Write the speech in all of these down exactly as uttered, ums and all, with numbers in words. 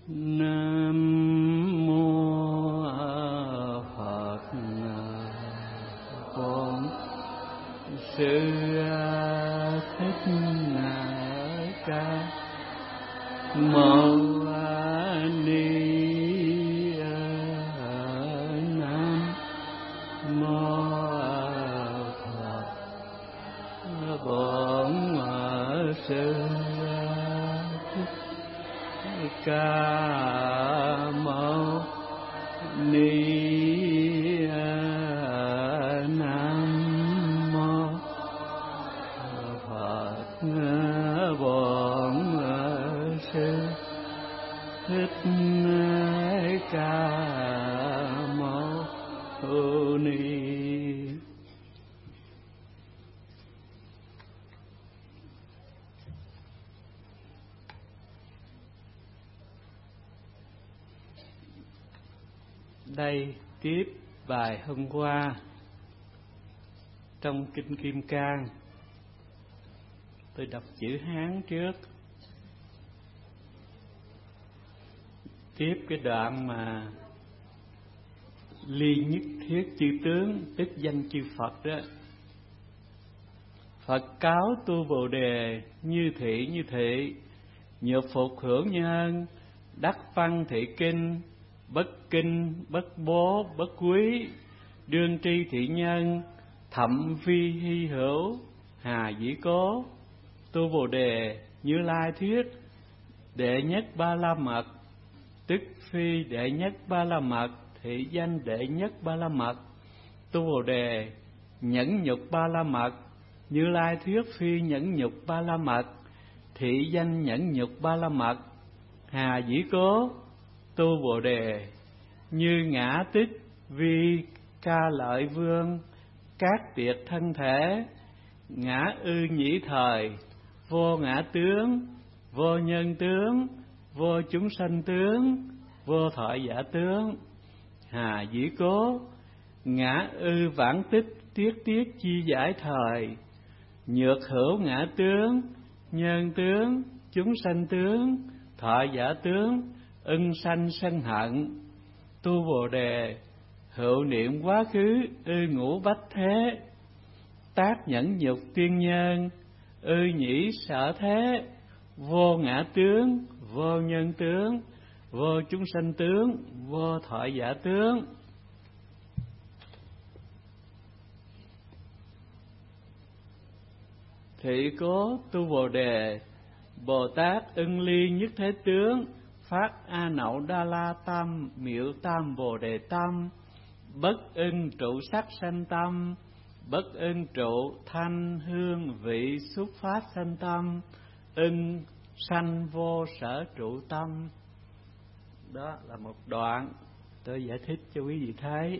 Nam mô Phật. Con Sư Thích Ca Mâu Ni Nam mô Phật. Bổn Sư Thích Ca Mâu Ni Nam mô Phật. Bổn Sư Thích Ca Mâu Ni. Đây tiếp bài hôm qua trong Kinh Kim Cang. Tôi đọc chữ Hán trước. Tiếp cái đoạn mà ly nhất thiết chư tướng, tức danh chư Phật đó. Phật cáo tu Bồ Đề, như thị như thị, nhược phục hưởng nhân, đắc văn thị kinh, bất kinh, bất bố, bất quý, đương tri thị nhân, thậm phi hy hữu, hà dĩ cố. Tu Bồ Đề, Như Lai thuyết, đệ nhất ba la mật, tức phi đệ nhất ba la mật, thị danh đệ nhất ba la mật. Tu Bồ Đề, nhẫn nhục ba la mật, Như Lai thuyết phi nhẫn nhục ba la mật, thị danh nhẫn nhục ba la mật. Hà dĩ cố. Tu Bồ Đề, như ngã tích vi ca lợi vương, các tiệt thân thể, ngã ư nhĩ thời, vô ngã tướng, vô nhân tướng, vô chúng sanh tướng, vô thọ giả tướng. Hà dĩ cố. Ngã ư vãng tích tiết tiết chi giải thời, nhược hữu ngã tướng, nhân tướng, chúng sanh tướng, thọ giả tướng, ưng sanh sân hận. Tu Bồ Đề, hữu niệm quá khứ ư ngũ bách thế, tác nhẫn nhục tiên nhân, ư nhĩ sở thế, vô ngã tướng, vô nhân tướng, vô chúng sanh tướng, vô thọ giả tướng. Thị cố. Tu Bồ Đề, Bồ Tát ưng ly nhất thế tướng, phát A Nậu Đa La Tâm, miệu tam Bồ Đề tâm, bất ưng trụ sắc sanh tâm, bất ưng trụ thanh hương vị xuất phát sanh tâm, ưng sanh vô sở trụ tâm. Đó là một đoạn tôi giải thích cho quý vị thấy.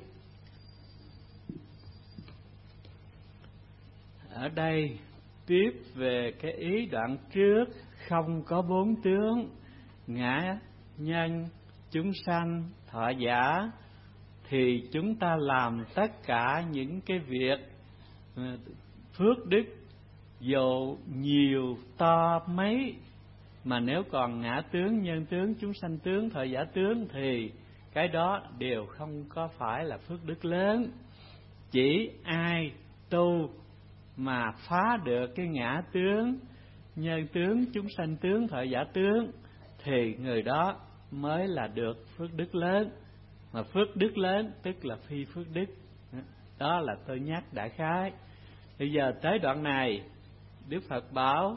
Ở đây tiếp về cái ý đoạn trước, không có bốn tướng, ngã, nhân, chúng sanh, thọ giả, thì chúng ta làm tất cả những cái việc phước đức dù nhiều to mấy, mà nếu còn ngã tướng, nhân tướng, chúng sanh tướng, thọ giả tướng thì cái đó đều không có phải là phước đức lớn. Chỉ ai tu mà phá được cái ngã tướng, nhân tướng, chúng sanh tướng, thọ giả tướng thì người đó mới là được phước đức lớn. Mà phước đức lớn tức là phi phước đức. Đó là tôi nhắc đại khái. Bây giờ tới đoạn này, Đức Phật bảo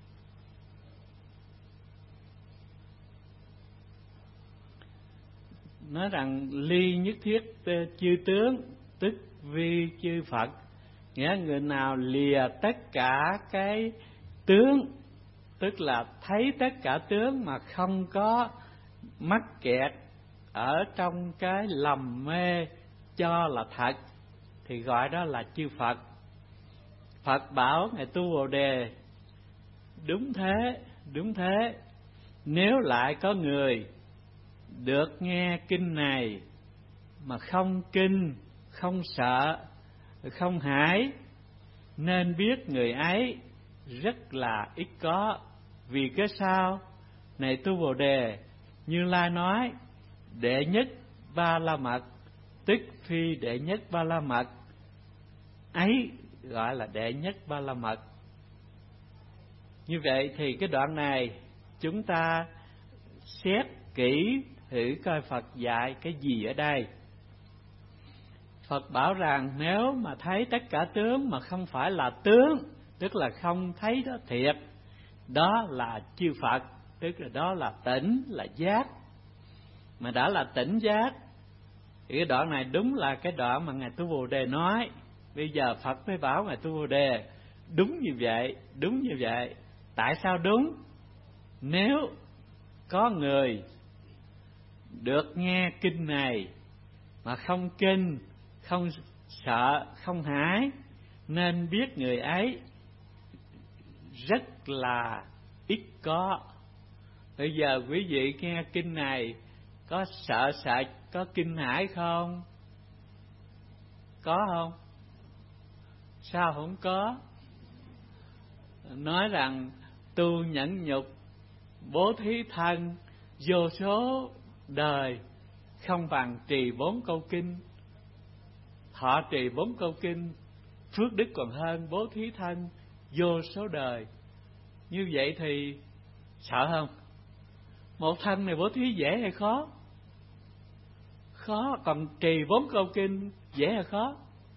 nói rằng ly nhất thiết chư tướng, tức vi chư Phật. Nghĩa người nào lìa tất cả cái tướng, tức là thấy tất cả tướng mà không có mắc kẹt ở trong cái lầm mê cho là thật, thì gọi đó là chư Phật. Phật bảo ngài Tu Bồ Đề, đúng thế, đúng thế. Nếu lại có người được nghe kinh này mà không kinh, không sợ, không hãi, nên biết người ấy rất là ít có. Vì cái sao? Này Tu Bồ Đề, Như Lai nói đệ nhất Ba La Mật, tức phi đệ nhất Ba La Mật, ấy gọi là đệ nhất Ba La Mật. Như vậy thì cái đoạn này chúng ta xét kỹ thử coi Phật dạy cái gì ở đây. Phật bảo rằng nếu mà thấy tất cả tướng mà không phải là tướng, tức là không thấy đó thiệt, đó là chư Phật, tức là đó là tỉnh, là giác. Mà đã là tỉnh giác thì cái đoạn này đúng là cái đoạn mà Ngài Tu Bồ Đề nói. Bây giờ Phật mới bảo Ngài Tu Bồ Đề đúng như vậy, đúng như vậy. Tại sao đúng? Nếu có người được nghe kinh này mà không kinh, không sợ, không hãi, nên biết người ấy rất là ít có. Bây giờ quý vị nghe kinh này có sợ sợ, có kinh hãi không? Có không? Sao không có? Nói rằng tu nhẫn nhục, bố thí thân, vô số đời không bằng trì bốn câu kinh. Thọ trì bốn câu kinh, phước đức còn hơn bố thí thân vô số đời. Như vậy thì sợ không? Một thân này bố thí dễ hay khó? Khó. Còn trì bốn câu kinh dễ hay khó?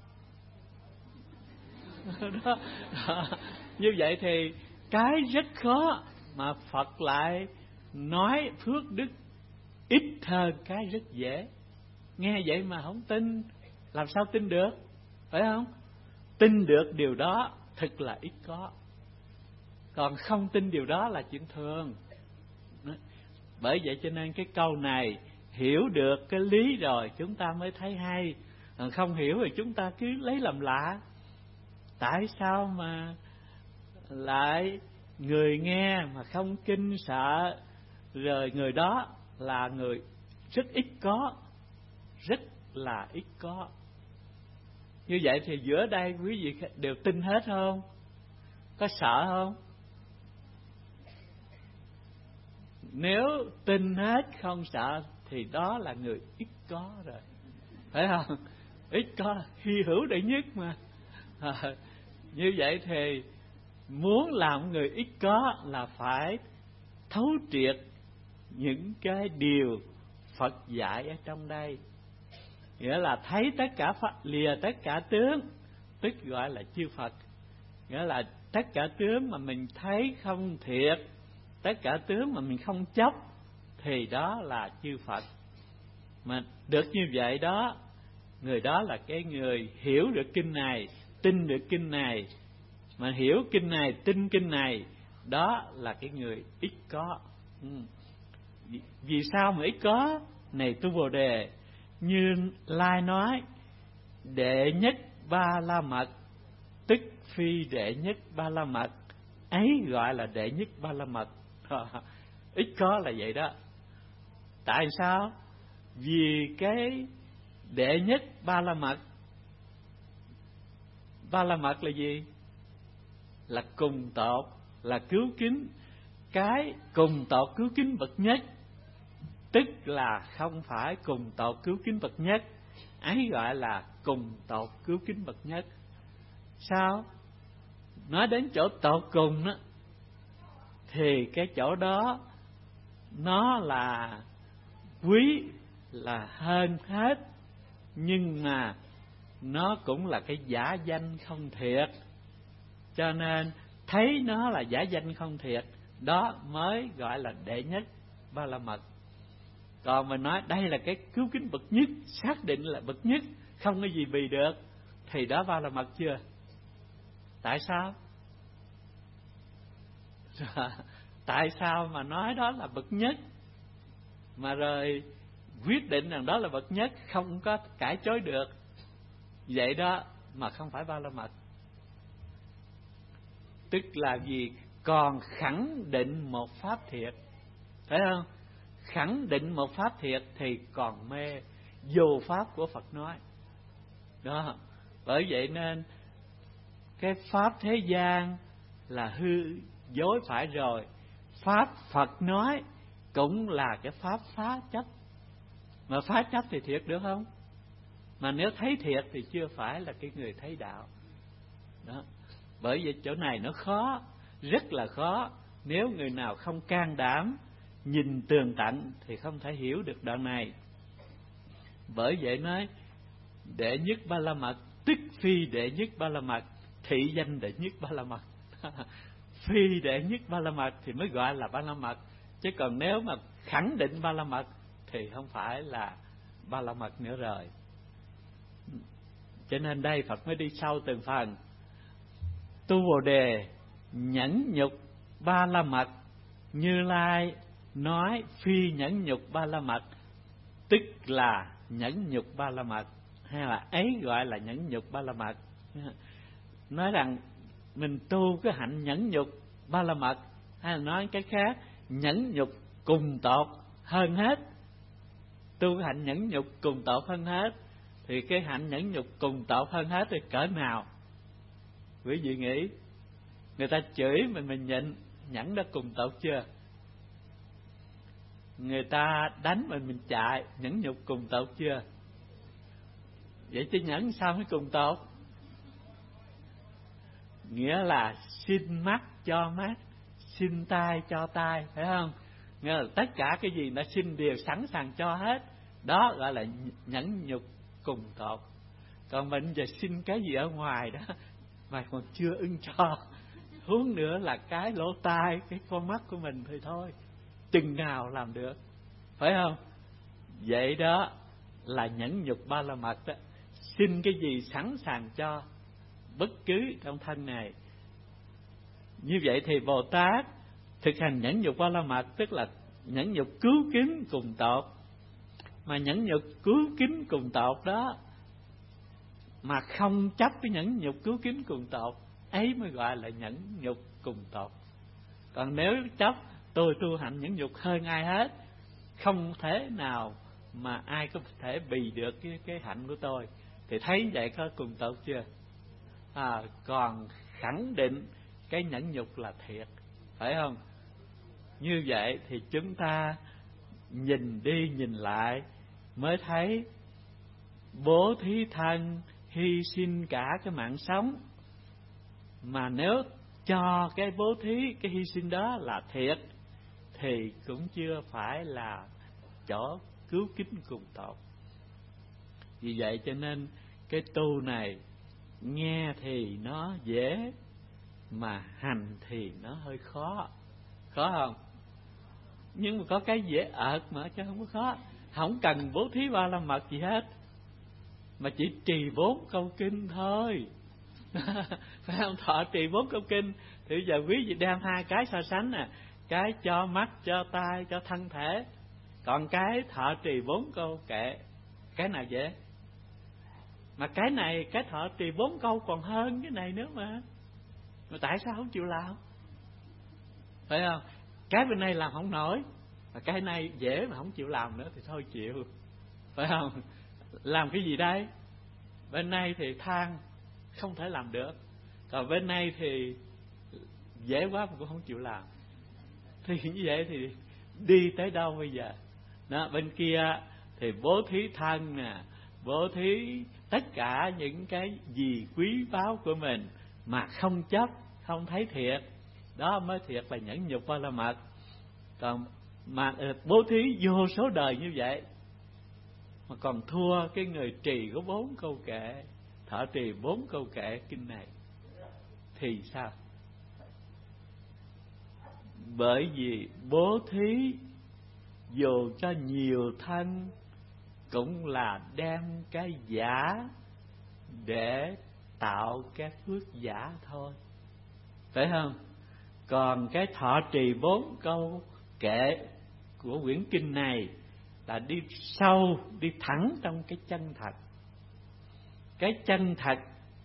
đó, đó. Như vậy thì cái rất khó mà Phật lại nói phước đức ít hơn cái rất dễ. Nghe vậy mà không tin, làm sao tin được? Phải không? Tin được điều đó thật là ít có, còn không tin điều đó là chuyện thường. Bởi vậy cho nên cái câu này hiểu được cái lý rồi chúng ta mới thấy hay, còn không hiểu thì chúng ta cứ lấy làm lạ. Tại sao mà lại người nghe mà không kinh sợ, rồi người đó là người rất ít có, rất là ít có. Như vậy thì giữa đây quý vị đều tin hết không? Có sợ không? Nếu tin hết không sợ thì đó là người ít có rồi, phải không? Ít có, hy hữu đệ nhất mà. À, như vậy thì muốn làm người ít có là phải thấu triệt những cái điều Phật dạy ở trong đây. Nghĩa là thấy tất cả Pháp, lìa tất cả tướng, tức gọi là chư Phật. Nghĩa là tất cả tướng mà mình thấy không thiệt, tất cả tướng mà mình không chấp, thì đó là chư Phật. Mà được như vậy đó, người đó là cái người hiểu được kinh này, tin được kinh này. Mà hiểu kinh này, tin kinh này, đó là cái người ít có. ừ. Vì sao mà ít có? Này Tu Bồ Đề, như Lai nói đệ nhất Ba La Mật, tức phi đệ nhất Ba La Mật, ấy gọi là đệ nhất Ba La Mật. Ít có là vậy đó. Tại sao? Vì cái đệ nhất Ba La Mật, Ba La Mật là gì? Là cùng tột, là cứu kính. Cái cùng tột cứu kính bậc nhất, tức là không phải cùng tột cứu kính bậc nhất, ấy gọi là cùng tột cứu kính bậc nhất. Sao? Nói đến chỗ tột cùng đó, thì cái chỗ đó nó là quý, là hơn hết, nhưng mà nó cũng là cái giả danh không thiệt. Cho nên thấy nó là giả danh không thiệt, đó mới gọi là đệ nhất Ba La Mật. Còn mình nói đây là cái cứu kính bậc nhất, xác định là bậc nhất, không có gì bì được, thì đó Ba La Mật chưa? Tại sao? Tại sao mà nói đó là bậc nhất, mà rồi quyết định rằng đó là bậc nhất, không có cãi chối được. Vậy đó mà không phải Ba La Mật. Tức là gì? Còn khẳng định một pháp thiệt, phải không? Khẳng định một pháp thiệt thì còn mê dù pháp của Phật nói. Đó, bởi vậy nên cái pháp thế gian là hư dối phải rồi. Pháp Phật nói cũng là cái pháp phá chấp. Mà phá chấp thì thiệt được không? Mà nếu thấy thiệt thì chưa phải là cái người thấy đạo đó. Bởi vì chỗ này nó khó, rất là khó. Nếu người nào không can đảm nhìn tường tận thì không thể hiểu được đoạn này. Bởi vậy nói đệ nhất ba la mật tức phi đệ nhất ba la mật, thị danh đệ nhất ba la mật. Phi đệ nhất ba la mật thì mới gọi là ba la mật, chứ còn nếu mà khẳng định ba la mật thì không phải là ba la mật nữa rồi. Cho nên đây Phật mới đi sâu từng phần. Tu Bồ Đề nhẫn nhục ba la mật, Như Lai nói phi nhẫn nhục ba la mật, tức là nhẫn nhục ba la mật, hay là ấy gọi là nhẫn nhục ba la mật. Nói rằng mình tu cái hạnh nhẫn nhục ba la mật, hay là nói cái khác, nhẫn nhục cùng tột hơn hết. Tu cái hạnh nhẫn nhục cùng tột hơn hết, thì cái hạnh nhẫn nhục cùng tột hơn hết thì cỡ nào? Quý vị nghĩ, người ta chửi mình mình nhịn, nhẫn đã cùng tột chưa? Người ta đánh mình mình chạy, nhẫn nhục cùng tột chưa? Vậy chứ nhẫn sao mới cùng tột? Nghĩa là xin mắt cho mắt, xin tay cho tay, phải không? Nghĩa là tất cả cái gì nó xin đều sẵn sàng cho hết. Đó gọi là nhẫn nhục cùng tột. Còn mình giờ xin cái gì ở ngoài đó mà còn chưa ưng cho, huống nữa là cái lỗ tai, cái con mắt của mình thì thôi, chừng nào làm được, phải không? Vậy đó là nhẫn nhục ba la mật đó. Xin cái gì sẵn sàng cho, bất cứ trong thân này. Như vậy thì Bồ Tát thực hành nhẫn nhục ba la mật, tức là nhẫn nhục cứu kính cùng tột. Mà nhẫn nhục cứu kính cùng tột đó mà không chấp cái nhẫn nhục cứu kính cùng tột, ấy mới gọi là nhẫn nhục cùng tột. Còn nếu chấp tôi tu hạnh nhẫn nhục hơn ai hết, không thể nào mà ai có thể bì được cái, cái hạnh của tôi, thì thấy vậy có cùng tột chưa? À, còn khẳng định cái nhẫn nhục là thiệt, phải không? Như vậy thì chúng ta nhìn đi nhìn lại mới thấy bố thí thân, hy sinh cả cái mạng sống. Mà nếu cho cái bố thí, cái hy sinh đó là thiệt, thì cũng chưa phải là chỗ cứu kính cùng tột. Vì vậy cho nên cái tu này nghe thì nó dễ, mà hành thì nó hơi khó. Khó không? Nhưng mà có cái dễ ợt mà, chứ không có khó. Không cần bố thí ba la mật gì hết, mà chỉ trì bốn câu kinh thôi. Phải không? Thọ trì bốn câu kinh. Thì bây giờ quý vị đem hai cái so sánh nè, cái cho mắt, cho tai, cho thân thể, còn cái thọ trì bốn câu kệ, cái nào dễ? Mà cái này, cái thọ trì bốn câu còn hơn cái này nữa mà. Mà tại sao không chịu làm? Phải không? Cái bên này làm không nổi, mà cái này dễ mà không chịu làm nữa thì thôi chịu. Phải không? Làm cái gì đây? Bên này thì than không thể làm được, còn bên này thì dễ quá mà cũng không chịu làm. Thì như vậy thì đi tới đâu bây giờ? Đó, bên kia thì bố thí thân nè, bố thí tất cả những cái gì quý báu của mình mà không chấp, không thấy thiệt, đó mới thiệt là nhẫn nhục ba la mật. Còn mà bố thí vô số đời như vậy mà còn thua cái người trì có bốn câu kệ, thọ trì bốn câu kệ kinh này thì sao? Bởi vì bố thí dù cho nhiều thân cũng là đem cái giả để tạo cái phước giả thôi, phải không? Còn cái thọ trì bốn câu kệ của quyển kinh này là đi sâu, đi thẳng trong cái chân thật. Cái chân thật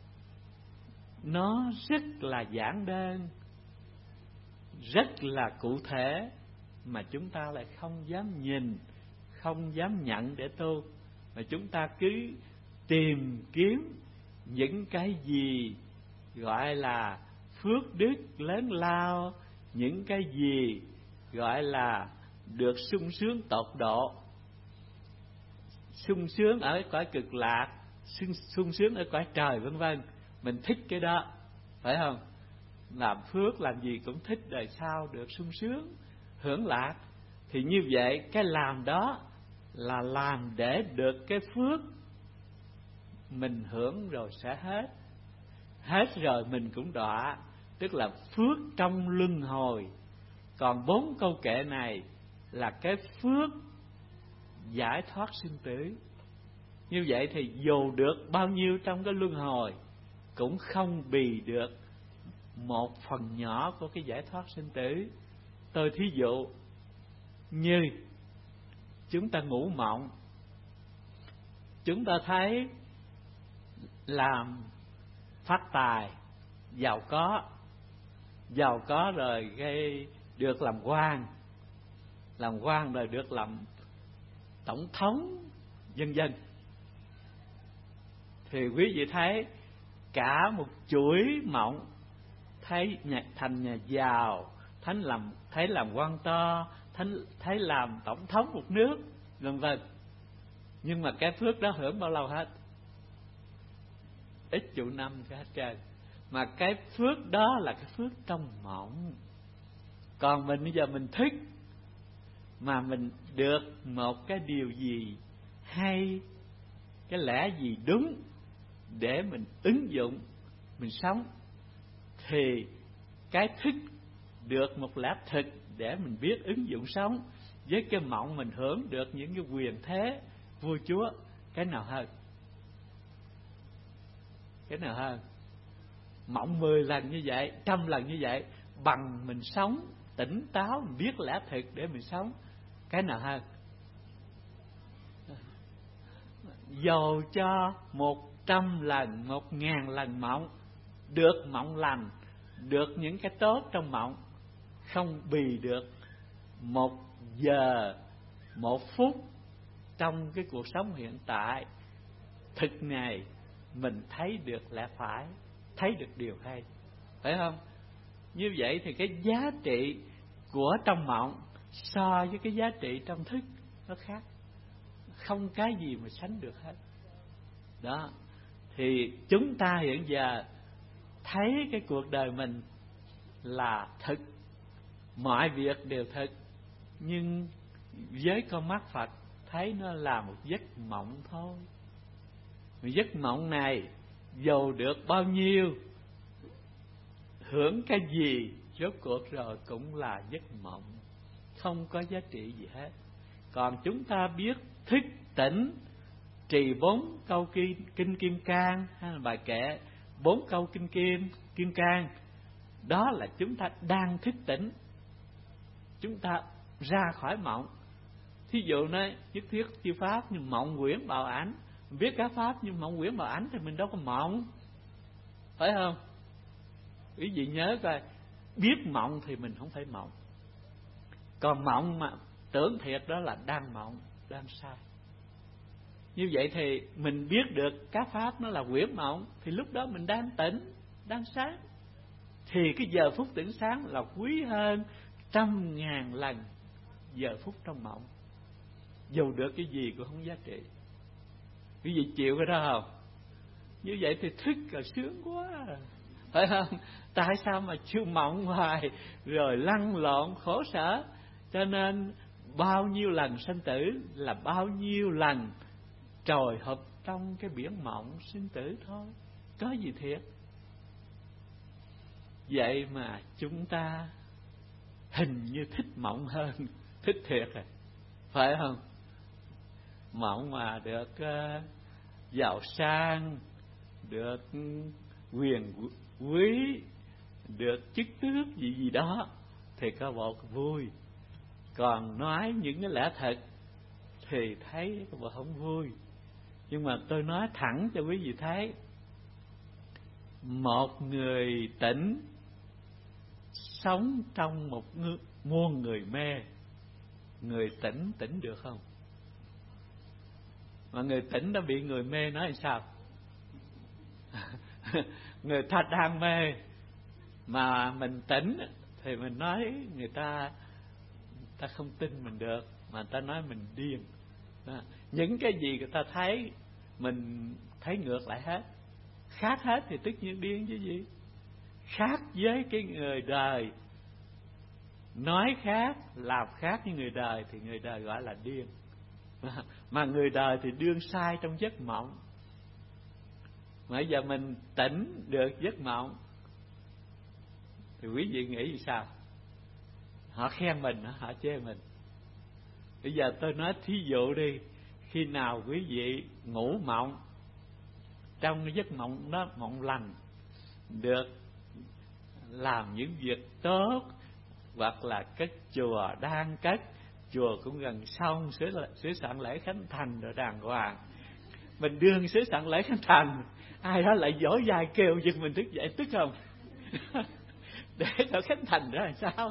nó rất là giản đơn, rất là cụ thể, mà chúng ta lại không dám nhìn, không dám nhận để tu. Mà chúng ta cứ tìm kiếm những cái gì gọi là phước đức lớn lao, những cái gì gọi là được sung sướng tột độ, sung sướng ở cõi cực lạc, sung, sung sướng ở cõi trời vân vân. Mình thích cái đó, phải không? Làm phước làm gì cũng thích đời sau được sung sướng, hưởng lạc. Thì như vậy cái làm đó là làm để được cái phước mình hưởng rồi sẽ hết. Hết rồi mình cũng đọa, tức là phước trong luân hồi. Còn bốn câu kệ này là cái phước giải thoát sinh tử. Như vậy thì dù được bao nhiêu trong cái luân hồi cũng không bì được một phần nhỏ của cái giải thoát sinh tử. Tôi thí dụ như chúng ta ngủ mộng, chúng ta thấy làm phát tài, giàu có, giàu có rồi gây được làm quan, làm quan rồi được làm tổng thống, vân vân. Thì quý vị thấy cả một chuỗi mộng, thấy nhà, thành nhà giàu, thấy làm thấy làm quan to, thấy thấy làm tổng thống một nước, vân vân. Nhưng mà cái phước đó hưởng bao lâu hết? Ít chục năm cả hết trơn. Mà cái phước đó là cái phước trong mộng. Còn mình bây giờ mình thích mà mình được một cái điều gì hay, cái lẽ gì đúng để mình ứng dụng, mình sống, thì cái thích được một lẽ thực để mình biết ứng dụng sống, với cái mộng mình hưởng được những cái quyền thế vua chúa, cái nào hơn? Cái nào hơn? Mộng mười lần như vậy, trăm lần như vậy, bằng mình sống tỉnh táo, mình biết lẽ thực để mình sống, cái nào hơn? Dầu cho một trăm lần, một ngàn lần mộng, được mộng lành, được những cái tốt trong mộng, không bì được một giờ, một phút trong cái cuộc sống hiện tại thực này mình thấy được lẽ phải, thấy được điều hay, phải không? Như vậy thì cái giá trị của trong mộng so với cái giá trị trong thức nó khác, không cái gì mà sánh được hết. Đó, thì chúng ta hiện giờ thấy cái cuộc đời mình là thực, mọi việc đều thực, nhưng với con mắt Phật thấy nó là một giấc mộng thôi. Một giấc mộng này dầu được bao nhiêu, hưởng cái gì, rốt cuộc rồi cũng là giấc mộng, không có giá trị gì hết. Còn chúng ta biết thức tỉnh, trì bốn câu kinh, kinh Kim Cang hay là bài kệ bốn câu kinh Kim Kim Cang, đó là chúng ta đang thức tỉnh, chúng ta ra khỏi mộng. Thí dụ nói nhất thiết chư pháp như mộng quyển bào ảnh, biết các pháp như mộng quyển bào ảnh thì mình đâu có mộng, phải không? Quý vị nhớ coi, biết mộng thì mình không phải mộng. Còn mộng mà tưởng thiệt đó là đang mộng, đang sai. Như vậy thì mình biết được các pháp nó là quyển mộng, thì lúc đó mình đang tỉnh, đang sáng. Thì cái giờ phút tỉnh sáng là quý hơn trăm ngàn lần giờ phút trong mộng. Dù được cái gì cũng không giá trị. Quý vị chịu cái đó không? Như vậy thì thức là sướng quá, phải không? Tại sao mà chưa mộng hoài rồi lăn lộn khổ sở? Cho nên bao nhiêu lần sanh tử là bao nhiêu lần trồi hụp trong cái biển mộng sinh tử thôi, có gì thiệt. Vậy mà chúng ta hình như thích mộng hơn thích thiệt rồi, phải không? Mộng mà được uh, giàu sang, được quyền quý, được chức tước gì gì đó thì có bộ vui. Còn nói những cái lẽ thật thì thấy có bộ không vui. Nhưng mà tôi nói thẳng cho quý vị thấy, một người tỉnh sống trong một muôn người mê, người tỉnh tỉnh được không? Mà người tỉnh đã bị người mê nói làm sao? Người ta đang mê mà mình tỉnh thì mình nói người ta ta không tin mình được, mà người ta nói mình điên. Đó. Những cái gì người ta thấy mình thấy ngược lại hết, khác hết thì tất nhiên điên chứ gì. Khác với cái người đời, nói khác, làm khác với người đời thì người đời gọi là điên. Mà người đời thì đương sai trong giấc mộng. Mà giờ mình tỉnh được giấc mộng thì quý vị nghĩ sao? Họ khen mình, họ chê mình. Bây giờ tôi nói thí dụ đi, khi nào quý vị ngủ mộng, trong cái giấc mộng đó, mộng lành, được làm những việc tốt, hoặc là cất chùa đang cất, chùa cũng gần xong, sửa, sửa soạn lễ khánh thành rồi đàng hoàng, mình đương sửa soạn lễ khánh thành, ai đó lại vỗ vai kêu giật mình thức dậy, tức không? Để cho khánh thành đó là sao?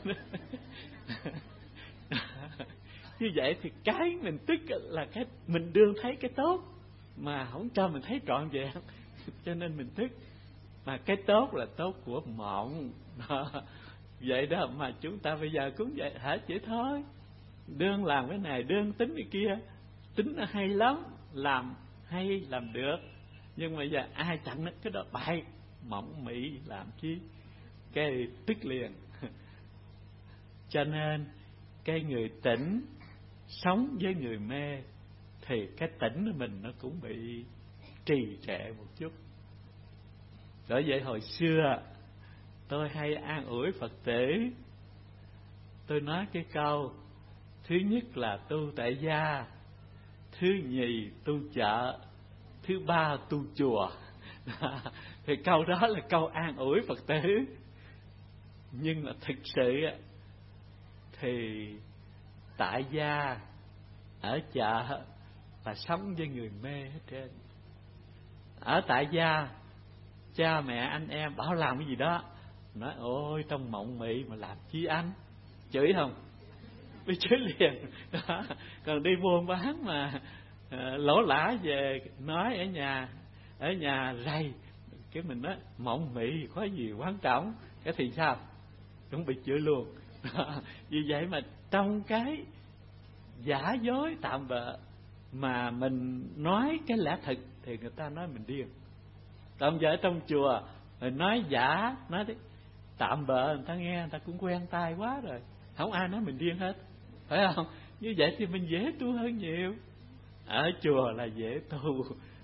Như vậy thì cái mình tức là cái mình đương thấy cái tốt mà không cho mình thấy trọn vẹn, cho nên mình tức. Mà cái tốt là tốt của mộng đó. Vậy đó mà chúng ta bây giờ cũng vậy hả, chỉ thôi, đương làm cái này, đương tính cái kia, tính nó hay lắm, làm hay làm được, nhưng mà giờ ai chặn nó cái đó bậy, mộng mị làm chi, cái tức liền. Cho nên cái người tỉnh sống với người mê thì cái tỉnh của mình nó cũng bị trì trệ một chút. Bởi vậy hồi xưa tôi hay an ủi Phật tử, tôi nói cái câu thứ nhất là tu tại gia, thứ nhì tu chợ, thứ ba tu chùa. Thì câu đó là câu an ủi Phật tử. Nhưng mà thực sự thì tại gia, ở chợ là sống với người mê hết trơn. Ở tại gia, cha mẹ anh em bảo làm cái gì đó, nói ôi trong mộng mị mà làm chi anh, chửi không? Bị chửi liền. Đó. Còn đi buôn bán mà à, lỗ lã về nói ở nhà, ở nhà rầy, cái mình nói mộng mị có gì quan trọng, cái thì sao? Cũng bị chửi luôn. Đó. Vì vậy mà trong cái giả dối tạm bợ mà mình nói cái lẽ thật thì người ta nói mình điên. Tạm giờ ở trong chùa mình nói giả, nói tạm bợ, người ta nghe người ta cũng quen tai quá rồi, không ai nói mình điên hết, phải không? Như vậy thì mình dễ tu hơn nhiều. Ở chùa là dễ tu.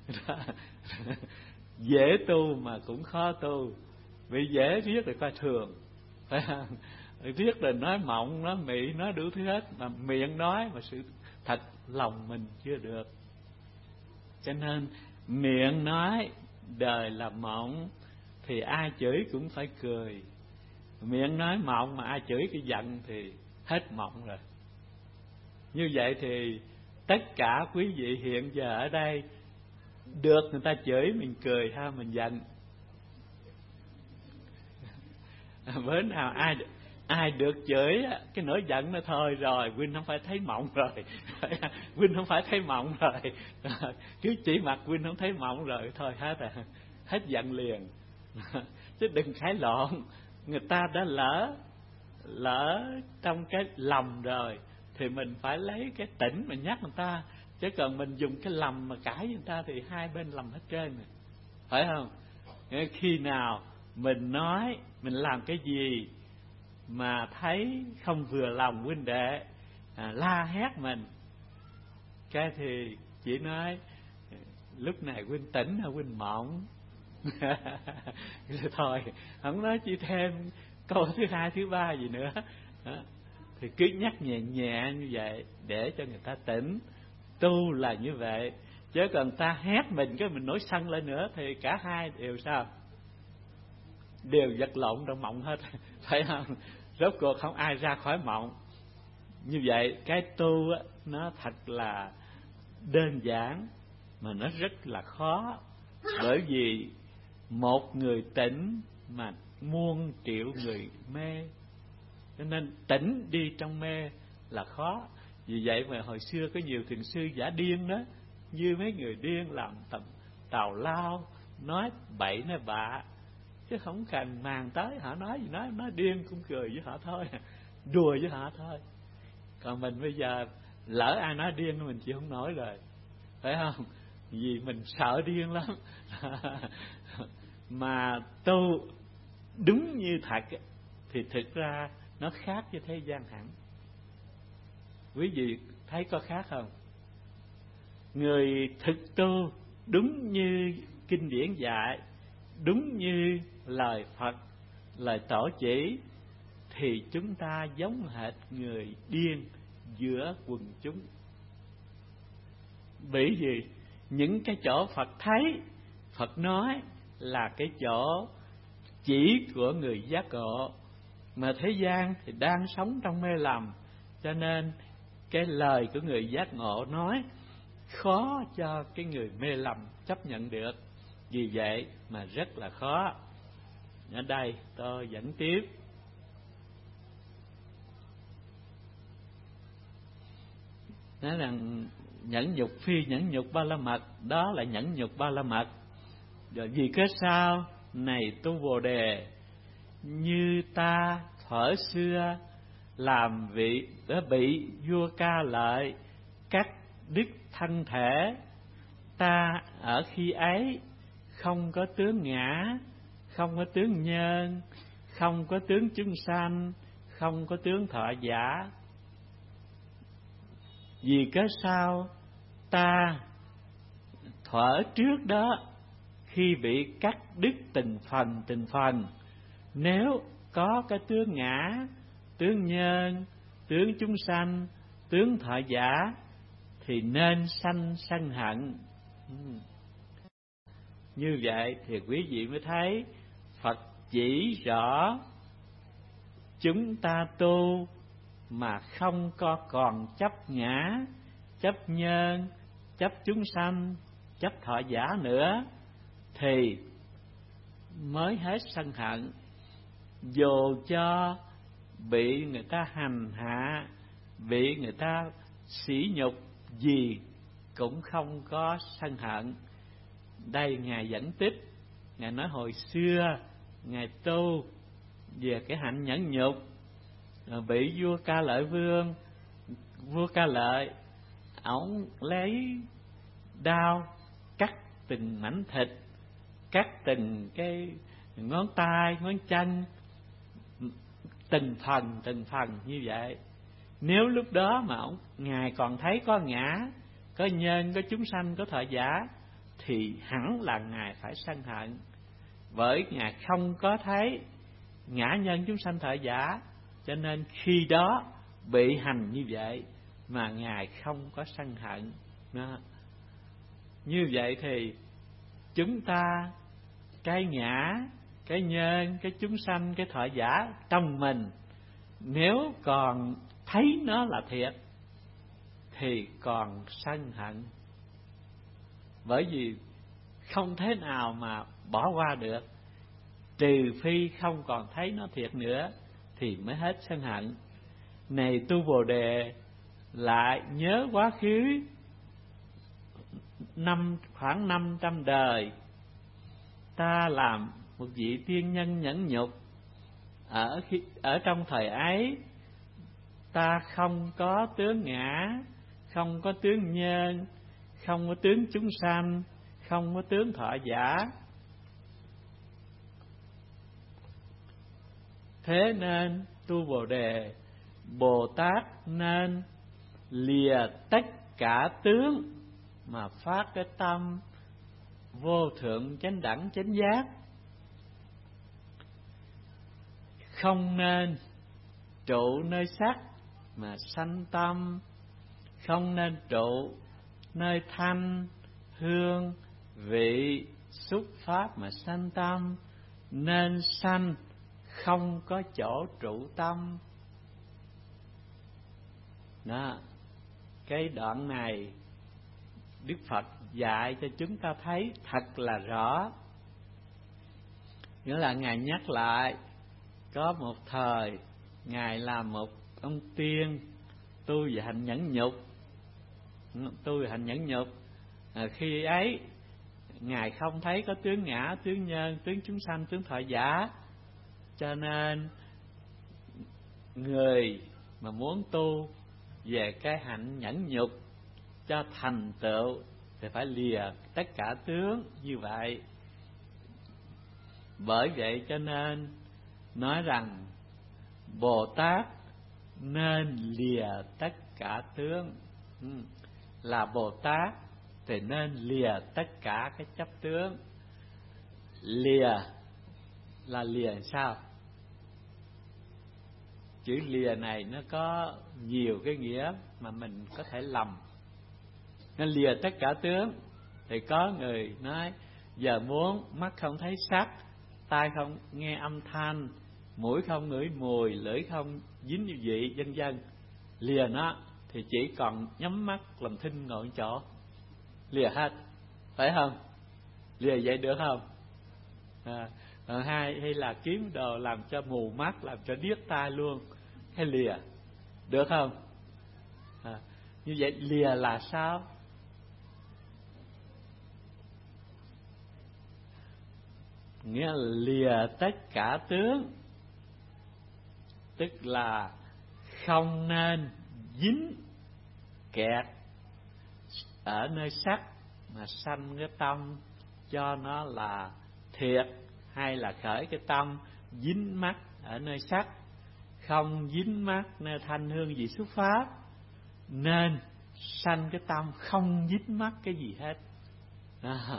Dễ tu mà cũng khó tu. Vì dễ riết là coi thường, phải không? Riết là nói mộng, nói mị, nói đủ thứ hết, mà miệng nói mà sự thật lòng mình chưa được. Cho nên miệng nói đời là mộng thì ai chửi cũng phải cười. Miệng nói mộng mà ai chửi cái giận thì hết mộng rồi. Như vậy thì tất cả quý vị hiện giờ ở đây được người ta chửi mình cười ha, mình giận. Bữa nào ai ai được chửi cái nỗi giận nó thôi rồi, Quynh không phải thấy mộng rồi. Quynh không phải thấy mộng rồi. Cứ chỉ mặt Quynh không thấy mộng rồi thôi hết à, hết giận liền. Chứ đừng cãi lộn, người ta đã lỡ lỡ trong cái lầm rồi thì mình phải lấy cái tỉnh mà nhắc người ta, chứ còn mình dùng cái lầm mà cãi với người ta thì hai bên lầm hết trơn, phải không? Khi nào mình nói mình làm cái gì mà thấy không vừa lòng huynh đệ, à, la hét mình, cái thì chỉ nói lúc này huynh tỉnh hay huynh mộng. Thôi không nói chi thêm câu thứ hai thứ ba gì nữa. Đó. Thì cứ nhắc nhẹ nhẹ như vậy để cho người ta tỉnh. Tu là như vậy, chứ còn ta hét mình cái mình nổi sân lên nữa thì cả hai đều sao, đều vật lộn trong mộng hết. Phải không? Rốt cuộc không ai ra khỏi mộng. Như vậy cái tu á, nó thật là đơn giản mà nó rất là khó. Bởi vì một người tỉnh mà muôn triệu người mê, cho nên tỉnh đi trong mê là khó. Vì vậy mà hồi xưa có nhiều thiền sư giả điên đó, như mấy người điên làm tầm tào lao, nói bậy nói bạ, chứ không cần màng tới họ nói gì, nói nói điên cũng cười với họ thôi, đùa với họ thôi. Còn mình bây giờ lỡ ai nói điên mình chịu không nổi rồi, phải không? Vì mình sợ điên lắm. Mà tu đúng như thật thì thực ra nó khác với thế gian hẳn. Quý vị thấy có khác không? Người thực tu đúng như kinh điển dạy, đúng như lời Phật, lời tổ chỉ, thì chúng ta giống hệt người điên giữa quần chúng. Bởi vì những cái chỗ Phật thấy, Phật nói là cái chỗ chỉ của người giác ngộ, mà thế gian thì đang sống trong mê lầm, cho nên cái lời của người giác ngộ nói khó cho cái người mê lầm chấp nhận được. Vì vậy mà rất là khó. Ở đây tôi dẫn tiếp. Nói rằng nhẫn nhục phi nhẫn nhục ba la mật, đó là nhẫn nhục ba la mật. Rồi vì cớ sao này tu Bồ Đề, như ta thuở xưa làm vị đã bị vua Ca Lợi cắt đứt thân thể, ta ở khi ấy không có tướng ngã, không có tướng nhân, không có tướng chúng sanh, không có tướng thọ giả. Vì cớ sao ta thuở trước đó khi bị cắt đứt từng phần từng phần, nếu có cái tướng ngã, tướng nhân, tướng chúng sanh, tướng thọ giả, thì nên sanh sân hận. Như vậy thì quý vị mới thấy Phật chỉ rõ chúng ta tu mà không có còn chấp ngã, chấp nhân, chấp chúng sanh, chấp thọ giả nữa, thì mới hết sân hận. Dù cho bị người ta hành hạ, bị người ta sỉ nhục gì cũng không có sân hận. Đây Ngài dẫn tích, Ngài nói hồi xưa Ngài tu về cái hạnh nhẫn nhục, bị vua Ca Lợi Vương, vua Ca Lợi ổng lấy đao cắt từng mảnh thịt, cắt từng cái ngón tay, ngón chân, từng phần từng phần như vậy. Nếu lúc đó mà ông Ngài còn thấy có ngã, có nhân, có chúng sanh, có thọ giả, thì hẳn là Ngài phải sân hận. Bởi Ngài không có thấy ngã nhân chúng sanh thọ giả, cho nên khi đó bị hành như vậy mà Ngài không có sân hận. Đó. Như vậy thì chúng ta cái ngã, cái nhân, cái chúng sanh, cái thọ giả trong mình, nếu còn thấy nó là thiệt thì còn sân hận. Bởi vì không thế nào mà bỏ qua được, trừ phi không còn thấy nó thiệt nữa thì mới hết sân hận. Này tu Bồ Đề, lại nhớ quá khứ năm khoảng năm trăm đời, ta làm một vị tiên nhân nhẫn nhục. Ở khi ở trong thời ấy, ta không có tướng ngã, không có tướng nhân, không có tướng chúng sanh, không có tướng thọ giả. Thế nên tu Bồ Đề, Bồ Tát nên lìa tất cả tướng mà phát cái tâm vô thượng chánh đẳng chánh giác. Không nên trụ nơi sắc mà sanh tâm, không nên trụ nơi thanh, hương, vị, xúc pháp mà sanh tâm, nên sanh không có chỗ trụ tâm. Đó, cái đoạn này Đức Phật dạy cho chúng ta thấy thật là rõ. Nghĩa là Ngài nhắc lại, có một thời Ngài là một ông tiên tu về hạnh nhẫn nhục, tu về hạnh nhẫn nhục. À, khi ấy Ngài không thấy có tướng ngã, tướng nhân, tướng chúng sanh, tướng thọ giả, cho nên người mà muốn tu về cái hạnh nhẫn nhục cho thành tựu thì phải lìa tất cả tướng như vậy. Bởi vậy cho nên nói rằng Bồ Tát nên lìa tất cả tướng. Ừ. Là Bồ Tát thì nên lìa tất cả cái chấp tướng. Lìa là lìa sao? Chữ lìa này nó có nhiều cái nghĩa mà mình có thể lầm. Nên lìa tất cả tướng thì có người nói giờ muốn mắt không thấy sắc, tai không nghe âm thanh, mũi không ngửi mùi, lưỡi không dính như vị, vân vân. Lìa nó thì chỉ còn nhắm mắt làm thinh ngồi chỗ, lìa hết, phải không? Lìa vậy được không? À, còn hai hay là kiếm đồ làm cho mù mắt, làm cho điếc tai luôn, hay lìa được không? À, như vậy lìa là sao? Nghĩa là lìa tất cả tướng, tức là không nên dính kẹt ở nơi sắc mà sanh cái tâm cho nó là thiệt, hay là khởi cái tâm dính mắc ở nơi sắc, không dính mắc nơi thanh hương vị xuất pháp, nên sanh cái tâm không dính mắc cái gì hết. À,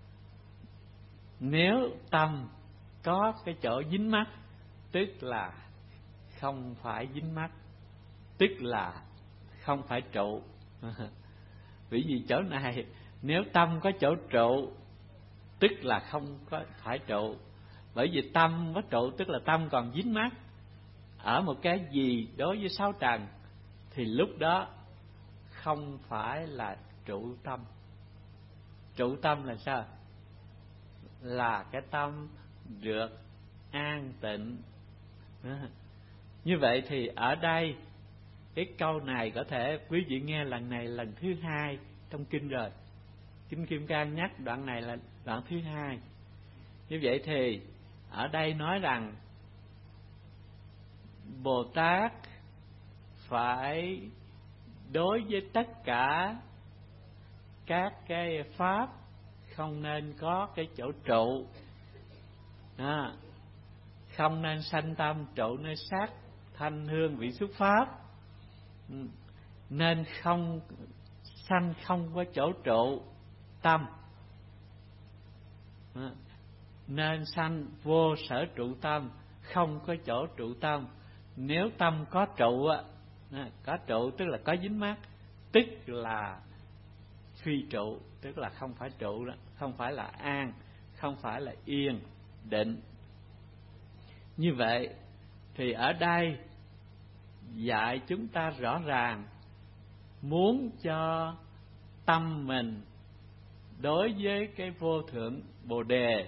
nếu tâm có cái chỗ dính mắc, tức là không phải dính mắc, tức là không phải trụ. Vì vì chỗ này nếu tâm có chỗ trụ, tức là không có phải trụ. Bởi vì tâm có trụ tức là tâm còn dính mắc ở một cái gì đối với sáu trần, thì lúc đó không phải là trụ tâm. Trụ tâm là sao? Là cái tâm được an tịnh. Như vậy thì ở đây cái câu này có thể quý vị nghe lần này lần thứ hai trong kinh rồi. Kinh Kim Cang nhắc đoạn này là đoạn thứ hai. Như vậy thì ở đây nói rằng Bồ Tát phải đối với tất cả các cái pháp không nên có cái chỗ trụ. À, không nên sanh tâm trụ nơi sắc, thanh hương vị xuất pháp, nên không sanh không có chỗ trụ tâm, à, nên sanh vô sở trụ tâm, không có chỗ trụ tâm. Nếu tâm có trụ á, à, có trụ tức là có dính mắc, tức là phi trụ, tức là không phải trụ đó, không phải là an, không phải là yên định. Như vậy thì ở đây dạy chúng ta rõ ràng, muốn cho tâm mình đối với cái vô thượng Bồ Đề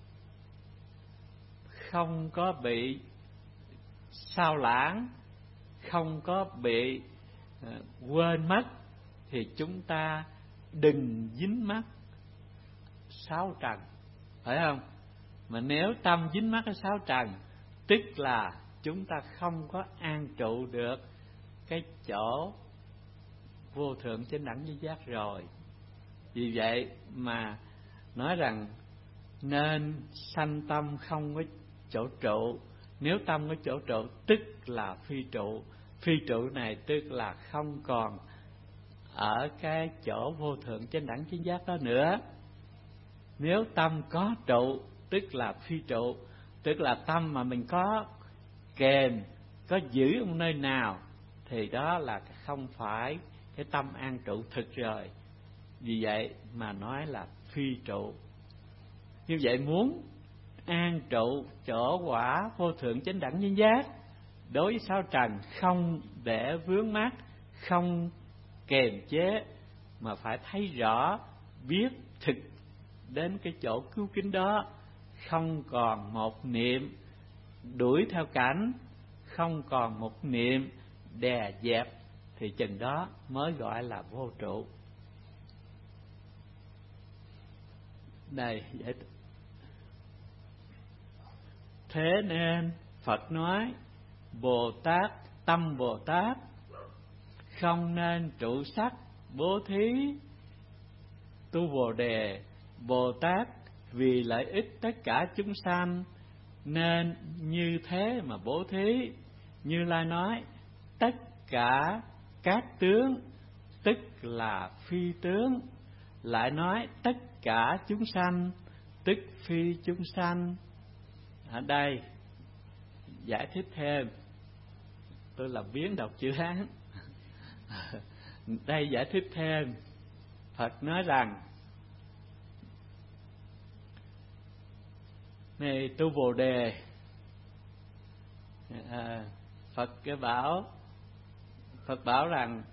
không có bị sao lãng, không có bị uh, quên mất, thì chúng ta đừng dính mắc sáu trần, phải không? Mà nếu tâm dính mắc cái sáu trần, tức là chúng ta không có an trụ được cái chỗ vô thượng chánh đẳng với giác rồi. Vì vậy mà nói rằng nên sanh tâm không có chỗ trụ. Nếu tâm có chỗ trụ tức là phi trụ. Phi trụ này tức là không còn ở cái chỗ vô thượng chánh đẳng chánh giác đó nữa. Nếu tâm có trụ tức là phi trụ, tức là tâm mà mình có kèm, có giữ ở nơi nào, thì đó là không phải cái tâm an trụ thực rồi. Vì vậy mà nói là phi trụ. Như vậy muốn an trụ chỗ quả vô thượng chánh đẳng chánh giác, đối với sáu trần không để vướng mắc, không kềm chế, mà phải thấy rõ, biết thực đến cái chỗ cứu kính đó, không còn một niệm đuổi theo cảnh, không còn một niệm đè dẹp, thì chừng đó mới gọi là vô trụ. Đây vậy. Thế nên Phật nói Bồ Tát, tâm Bồ Tát không nên trụ sắc bố thí. Tu Bồ Đề Bồ Tát vì lợi ích tất cả chúng sanh nên như thế mà bố thí. Như Lai nói tất cả các tướng tức là phi tướng, lại nói tất cả chúng sanh tức phi chúng sanh. Ở đây giải thích thêm, tôi làm biến đọc chữ Hán. Đây giải thích thêm, Phật nói rằng này tu Bồ Đề, à, Phật cái bảo Phật bảo rằng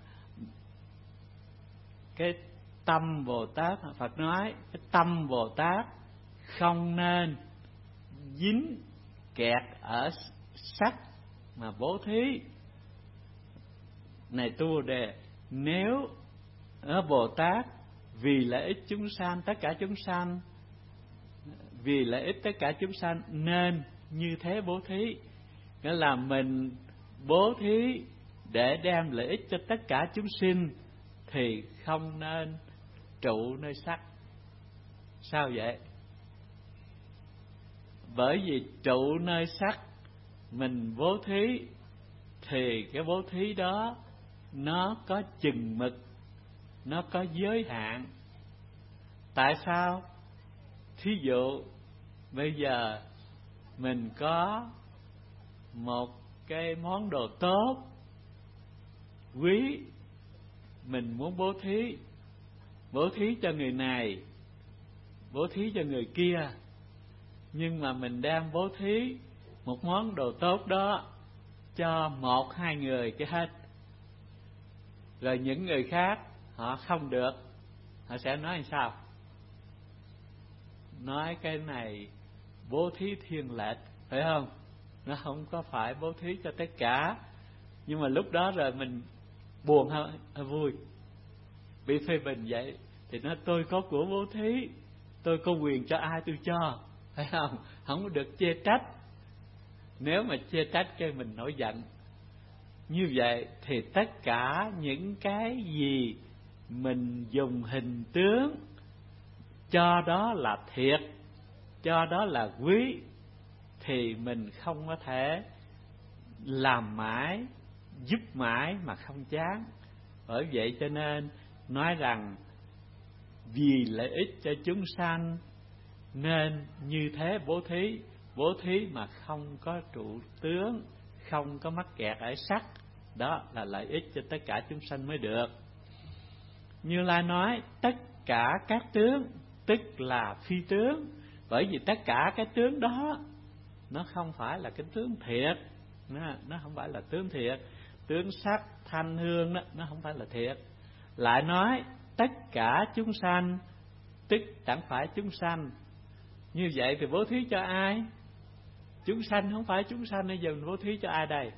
cái tâm Bồ Tát, Phật nói cái tâm Bồ Tát không nên dính kẹt ở sắc mà bố thí. Này tu Bồ Đề, nếu ở Bồ Tát vì lợi ích chúng sanh, tất cả chúng sanh, vì lợi ích tất cả chúng sanh nên như thế bố thí. Nghĩa là mình bố thí để đem lợi ích cho tất cả chúng sinh thì không nên trụ nơi sắc. Sao vậy? Bởi vì trụ nơi sắc mình bố thí thì cái bố thí đó nó có chừng mực, nó có giới hạn. Tại sao? Thí dụ bây giờ mình có một cái món đồ tốt quý, mình muốn bố thí, bố thí cho người này, bố thí cho người kia, nhưng mà mình đang bố thí một món đồ tốt đó cho một hai người cái hết, rồi những người khác họ không được, họ sẽ nói làm sao? Nói cái này bố thí thiên lệch, phải không? Nó không có phải bố thí cho tất cả. Nhưng mà lúc đó rồi mình buồn hay, hay vui? Bị phê bình vậy thì nói tôi có của bố thí, tôi có quyền cho ai tôi cho, phải không? Không có được chê trách. Nếu mà chê trách cái mình nổi giận. Như vậy thì tất cả những cái gì mình dùng hình tướng cho đó là thiệt, cho đó là quý, thì mình không có thể làm mãi, giúp mãi mà không chán. Bởi vậy cho nên nói rằng vì lợi ích cho chúng sanh nên như thế bố thí. Bố thí mà không có trụ tướng, không có mắc kẹt ở sắc, đó là lợi ích cho tất cả chúng sanh mới được. Như Lai nói tất cả các tướng tức là phi tướng, bởi vì tất cả cái tướng đó nó không phải là cái tướng thiệt, nó, nó không phải là tướng thiệt. Tướng sắc, thanh hương đó, nó không phải là thiệt. Lại nói tất cả chúng sanh tức chẳng phải chúng sanh. Như vậy thì bố thí cho ai? Chúng sanh không phải chúng sanh, bây giờ mình bố thí cho ai đây?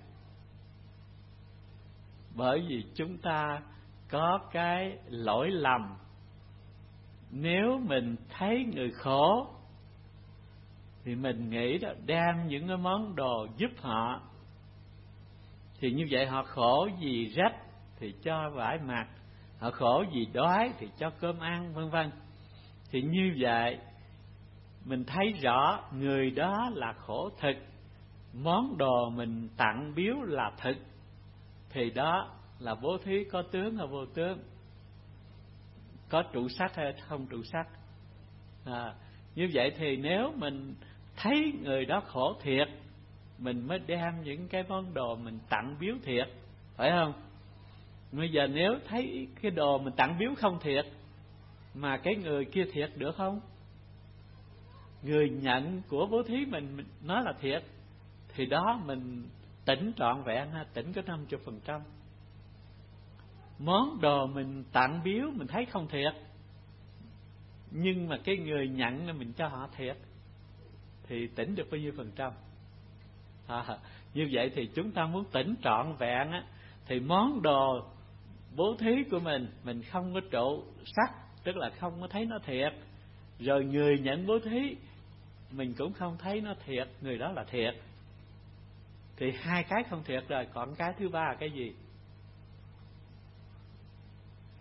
Bởi vì chúng ta có cái lỗi lầm. Nếu mình thấy người khổ thì mình nghĩ đó, đem những cái món đồ giúp họ, thì như vậy họ khổ vì rách thì cho vải mặc, họ khổ vì đói thì cho cơm ăn, vân vân. Thì như vậy mình thấy rõ người đó là khổ thực, món đồ mình tặng biếu là thực, thì đó là bố thí có tướng hay vô tướng, có trụ sắc hay không trụ sắc. À, như vậy thì nếu mình thấy người đó khổ thiệt, mình mới đem những cái món đồ mình tặng biếu thiệt, phải không? Bây giờ nếu thấy cái đồ mình tặng biếu không thiệt, mà cái người kia thiệt được không? Người nhận của bố thí mình, mình nói là thiệt, thì đó mình tỉnh trọn vẹn ha, tỉnh có năm mươi phần trăm. Món đồ mình tặng biếu mình thấy không thiệt, nhưng mà cái người nhận mình cho họ thiệt, thì tỉnh được bao nhiêu phần trăm? À, như vậy thì chúng ta muốn tỉnh trọn vẹn á, thì món đồ bố thí của mình mình không có trụ sắc, tức là không có thấy nó thiệt, rồi người nhận bố thí mình cũng không thấy nó thiệt, người đó là thiệt, thì hai cái không thiệt rồi, còn cái thứ ba là cái gì?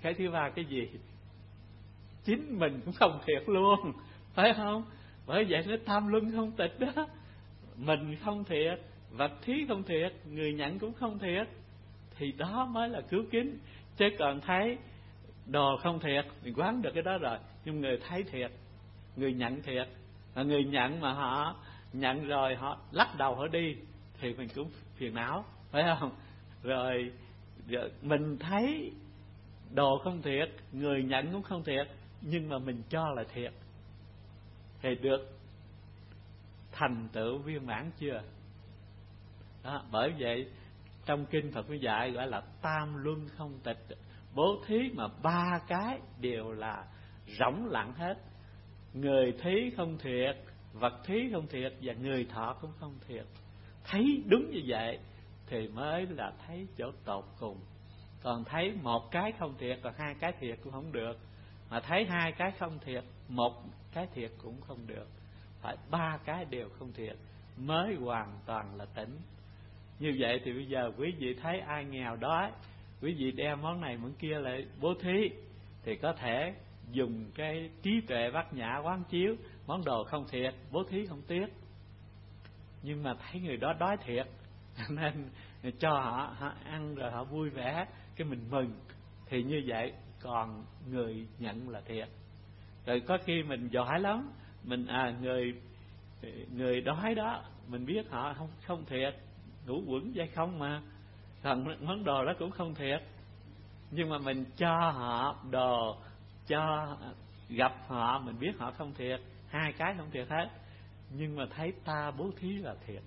Cái thứ ba cái gì? Chính mình cũng không thiệt luôn, phải không? Bởi vậy nó tam luân không tịch đó. Mình không thiệt, vật thí không thiệt, người nhận cũng không thiệt, thì đó mới là cứu kính. Chứ còn thấy đồ không thiệt, mình quán được cái đó rồi. Nhưng người thấy thiệt, người nhận thiệt, mà người nhận mà họ nhận rồi họ lắc đầu họ đi, thì mình cũng phiền não, phải không? Rồi, rồi mình thấy đồ không thiệt, người nhận cũng không thiệt, nhưng mà mình cho là thiệt, thì được thành tựu viên mãn chưa? Đó, bởi vậy trong kinh Phật mới dạy gọi là tam luân không tịch. Bố thí mà ba cái đều là rỗng lặng hết. Người thí không thiệt, vật thí không thiệt, và người thọ cũng không thiệt. Thấy đúng như vậy thì mới là thấy chỗ tột cùng. Còn thấy một cái không thiệt, còn hai cái thiệt cũng không được. Mà thấy hai cái không thiệt, một cái thiệt cũng không được. Phải ba cái đều không thiệt mới hoàn toàn là tỉnh. Như vậy thì bây giờ quý vị thấy ai nghèo đói, quý vị đem món này món kia lại bố thí, thì có thể dùng cái trí tuệ bát nhã quán chiếu, món đồ không thiệt, bố thí không tiếc. Nhưng mà thấy người đó đói thiệt, nên cho họ, họ ăn rồi họ vui vẻ, cái mình mừng, thì như vậy còn người nhận là thiệt. Rồi có khi mình giỏi lắm, mình à người người đói đó, mình biết họ không không thiệt, ngủ quẩn dây không mà, còn món đồ đó cũng không thiệt, nhưng mà mình cho họ đồ, cho gặp họ, mình biết họ không thiệt, hai cái không thiệt hết, nhưng mà thấy ta bố thí là thiệt.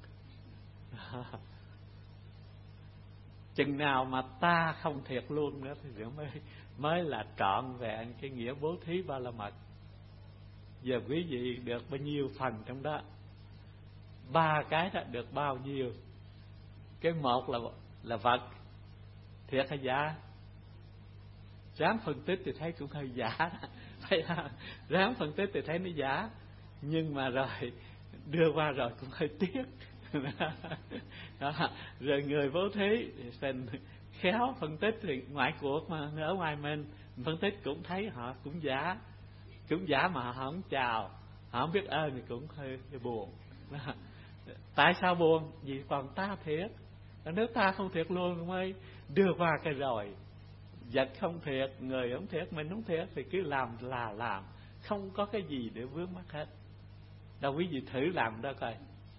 Chừng nào mà ta không thiệt luôn nữa thì mới mới là trọn vẹn cái nghĩa bố thí ba la mật. Giờ quý vị được bao nhiêu phần trong đó? Ba cái đó được bao nhiêu? Cái một là là vật thiệt hay giả? Ráng phân tích thì thấy cũng hơi giả, phải không? Ráng phân tích thì thấy nó giả, nhưng mà rồi đưa qua rồi cũng hơi tiếc. Đó. Rồi người bố thí tình khéo phân tích thì ngoại cuộc mà ở ngoài mình phân tích cũng thấy họ cũng giả, cũng giả mà họ không chào, họ không biết ơn thì cũng hơi, hơi buồn. Đó. Tại sao buồn? Vì còn ta thiệt. Nếu ta không thiệt luôn mới đưa qua cái rồi. Vật không thiệt, người không thiệt, mình không thiệt, thì cứ làm là làm, không có cái gì để vướng mắc hết. Đâu quý vị thử làm đó coi.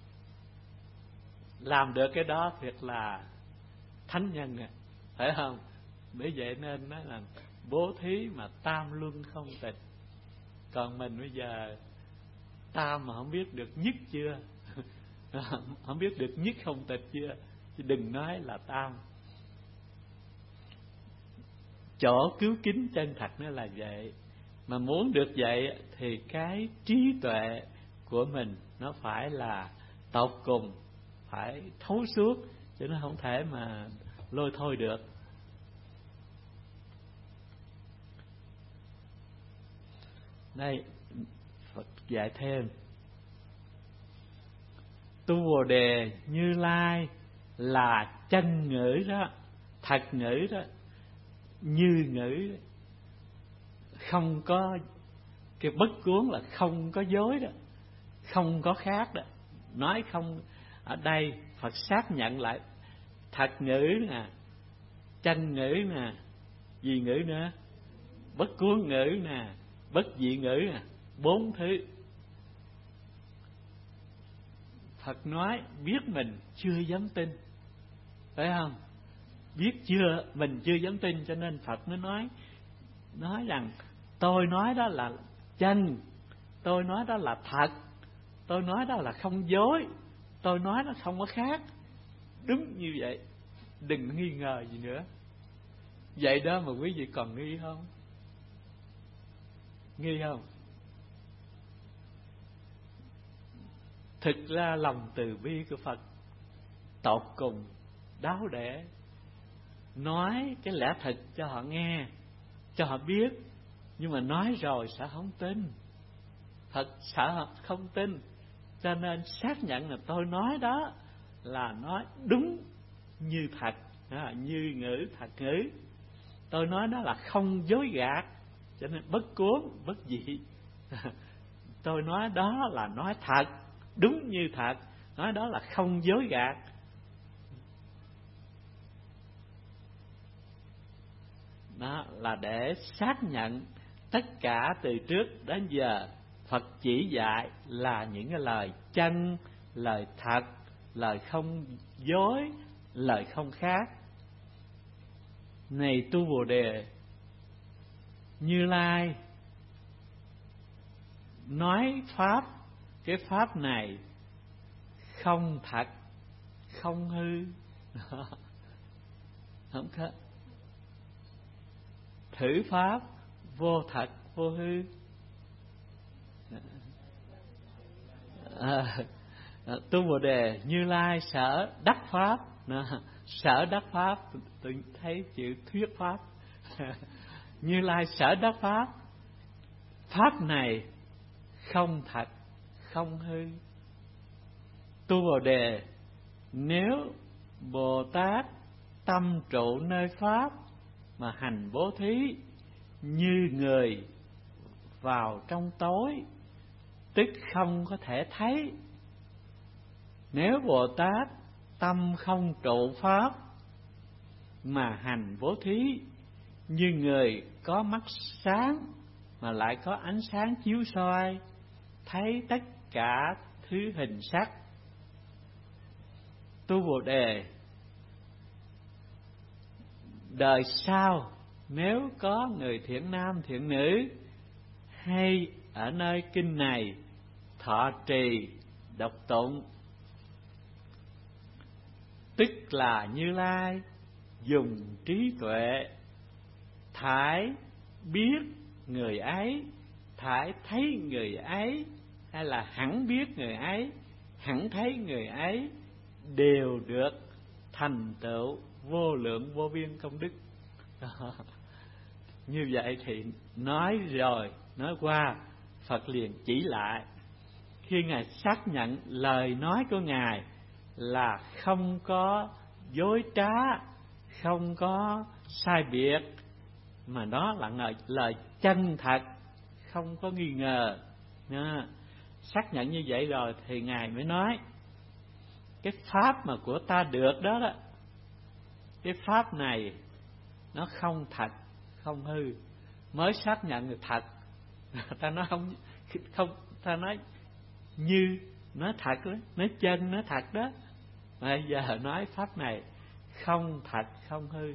Làm được cái đó thiệt là thánh nhân à, phải không? Bởi vậy nên nói là bố thí mà tam luân không tịch. Còn mình bây giờ tam mà không biết được nhất chưa, không biết được nhất không tịch chưa, chứ đừng nói là tam. Chỗ cứu kính chân thật nó là vậy. Mà muốn được vậy thì cái trí tuệ của mình nó phải là tột cùng, phải thấu suốt, chứ nó không thể mà lôi thôi được. Đây Phật dạy thêm: tu Bồ Đề Như Lai là chân ngữ đó, thật ngữ đó, như ngữ, không có cái bất cuốn, là không có dối đó, không có khác đó. Nói không ở đây Phật xác nhận lại thật ngữ nè, chân ngữ nè, gì ngữ nữa, bất cuốn ngữ nè, bất dị ngữ nè, bốn thứ. Phật nói biết mình chưa dám tin, phải không? Biết chưa, mình chưa dám tin, cho nên Phật mới nói nói rằng tôi nói đó là chân, tôi nói đó là thật, tôi nói đó là không dối, tôi nói nó không có khác. Đúng như vậy, đừng nghi ngờ gì nữa. Vậy đó mà quý vị còn nghi không? Nghi không? Thực ra lòng từ bi của Phật tột cùng đáo để, nói cái lẽ thật cho họ nghe, cho họ biết, nhưng mà nói rồi sẽ không tin. Phật sợ họ không tin, cho nên xác nhận là tôi nói đó là nói đúng như thật, như ngữ thật ngữ. Tôi nói đó là không dối gạt, cho nên bất cuốn bất dị. Tôi nói đó là nói thật, đúng như thật, nói đó là không dối gạt. Đó là để xác nhận tất cả từ trước đến giờ Phật chỉ dạy là những cái lời chân, lời thật, lời không dối, lời không khác. Này tu Bồ Đề, Như Lai nói pháp, cái pháp này không thật, không hư. Không có thử pháp vô thật vô hư. À, tu Bồ Đề Như Lai sở đắc pháp. Sở đắc pháp, tôi thấy chữ thuyết pháp. Như Lai sở đắc pháp, pháp này không thật, không hư. Tu Bồ Đề, nếu Bồ Tát tâm trụ nơi pháp mà hành bố thí như người vào trong tối, tức không có thể thấy. Nếu Bồ Tát tâm không trụ pháp mà hành bố thí như người có mắt sáng mà lại có ánh sáng chiếu soi, thấy tất cả thứ hình sắc. Tu Bồ Đề, đời sau nếu có người thiện nam thiện nữ hay ở nơi kinh này thọ trì đọc tụng, tức là Như Lai dùng trí tuệ thải biết người ấy, thải thấy người ấy, hay là hẳn biết người ấy, hẳn thấy người ấy, đều được thành tựu vô lượng vô biên công đức. Như vậy thì nói rồi, nói qua, Phật liền chỉ lại. Khi Ngài xác nhận lời nói của Ngài là không có dối trá, không có sai biệt, mà đó là lời, lời chân thật, không có nghi ngờ. Nha. Xác nhận như vậy rồi thì Ngài mới nói, cái pháp mà của ta được đó, đó, cái pháp này nó không thật, không hư. Mới xác nhận là thật, ta nói không, không, ta nói như, nói thật đó, nói chân, nói thật đó. Bây giờ nói pháp này không thật, không hư.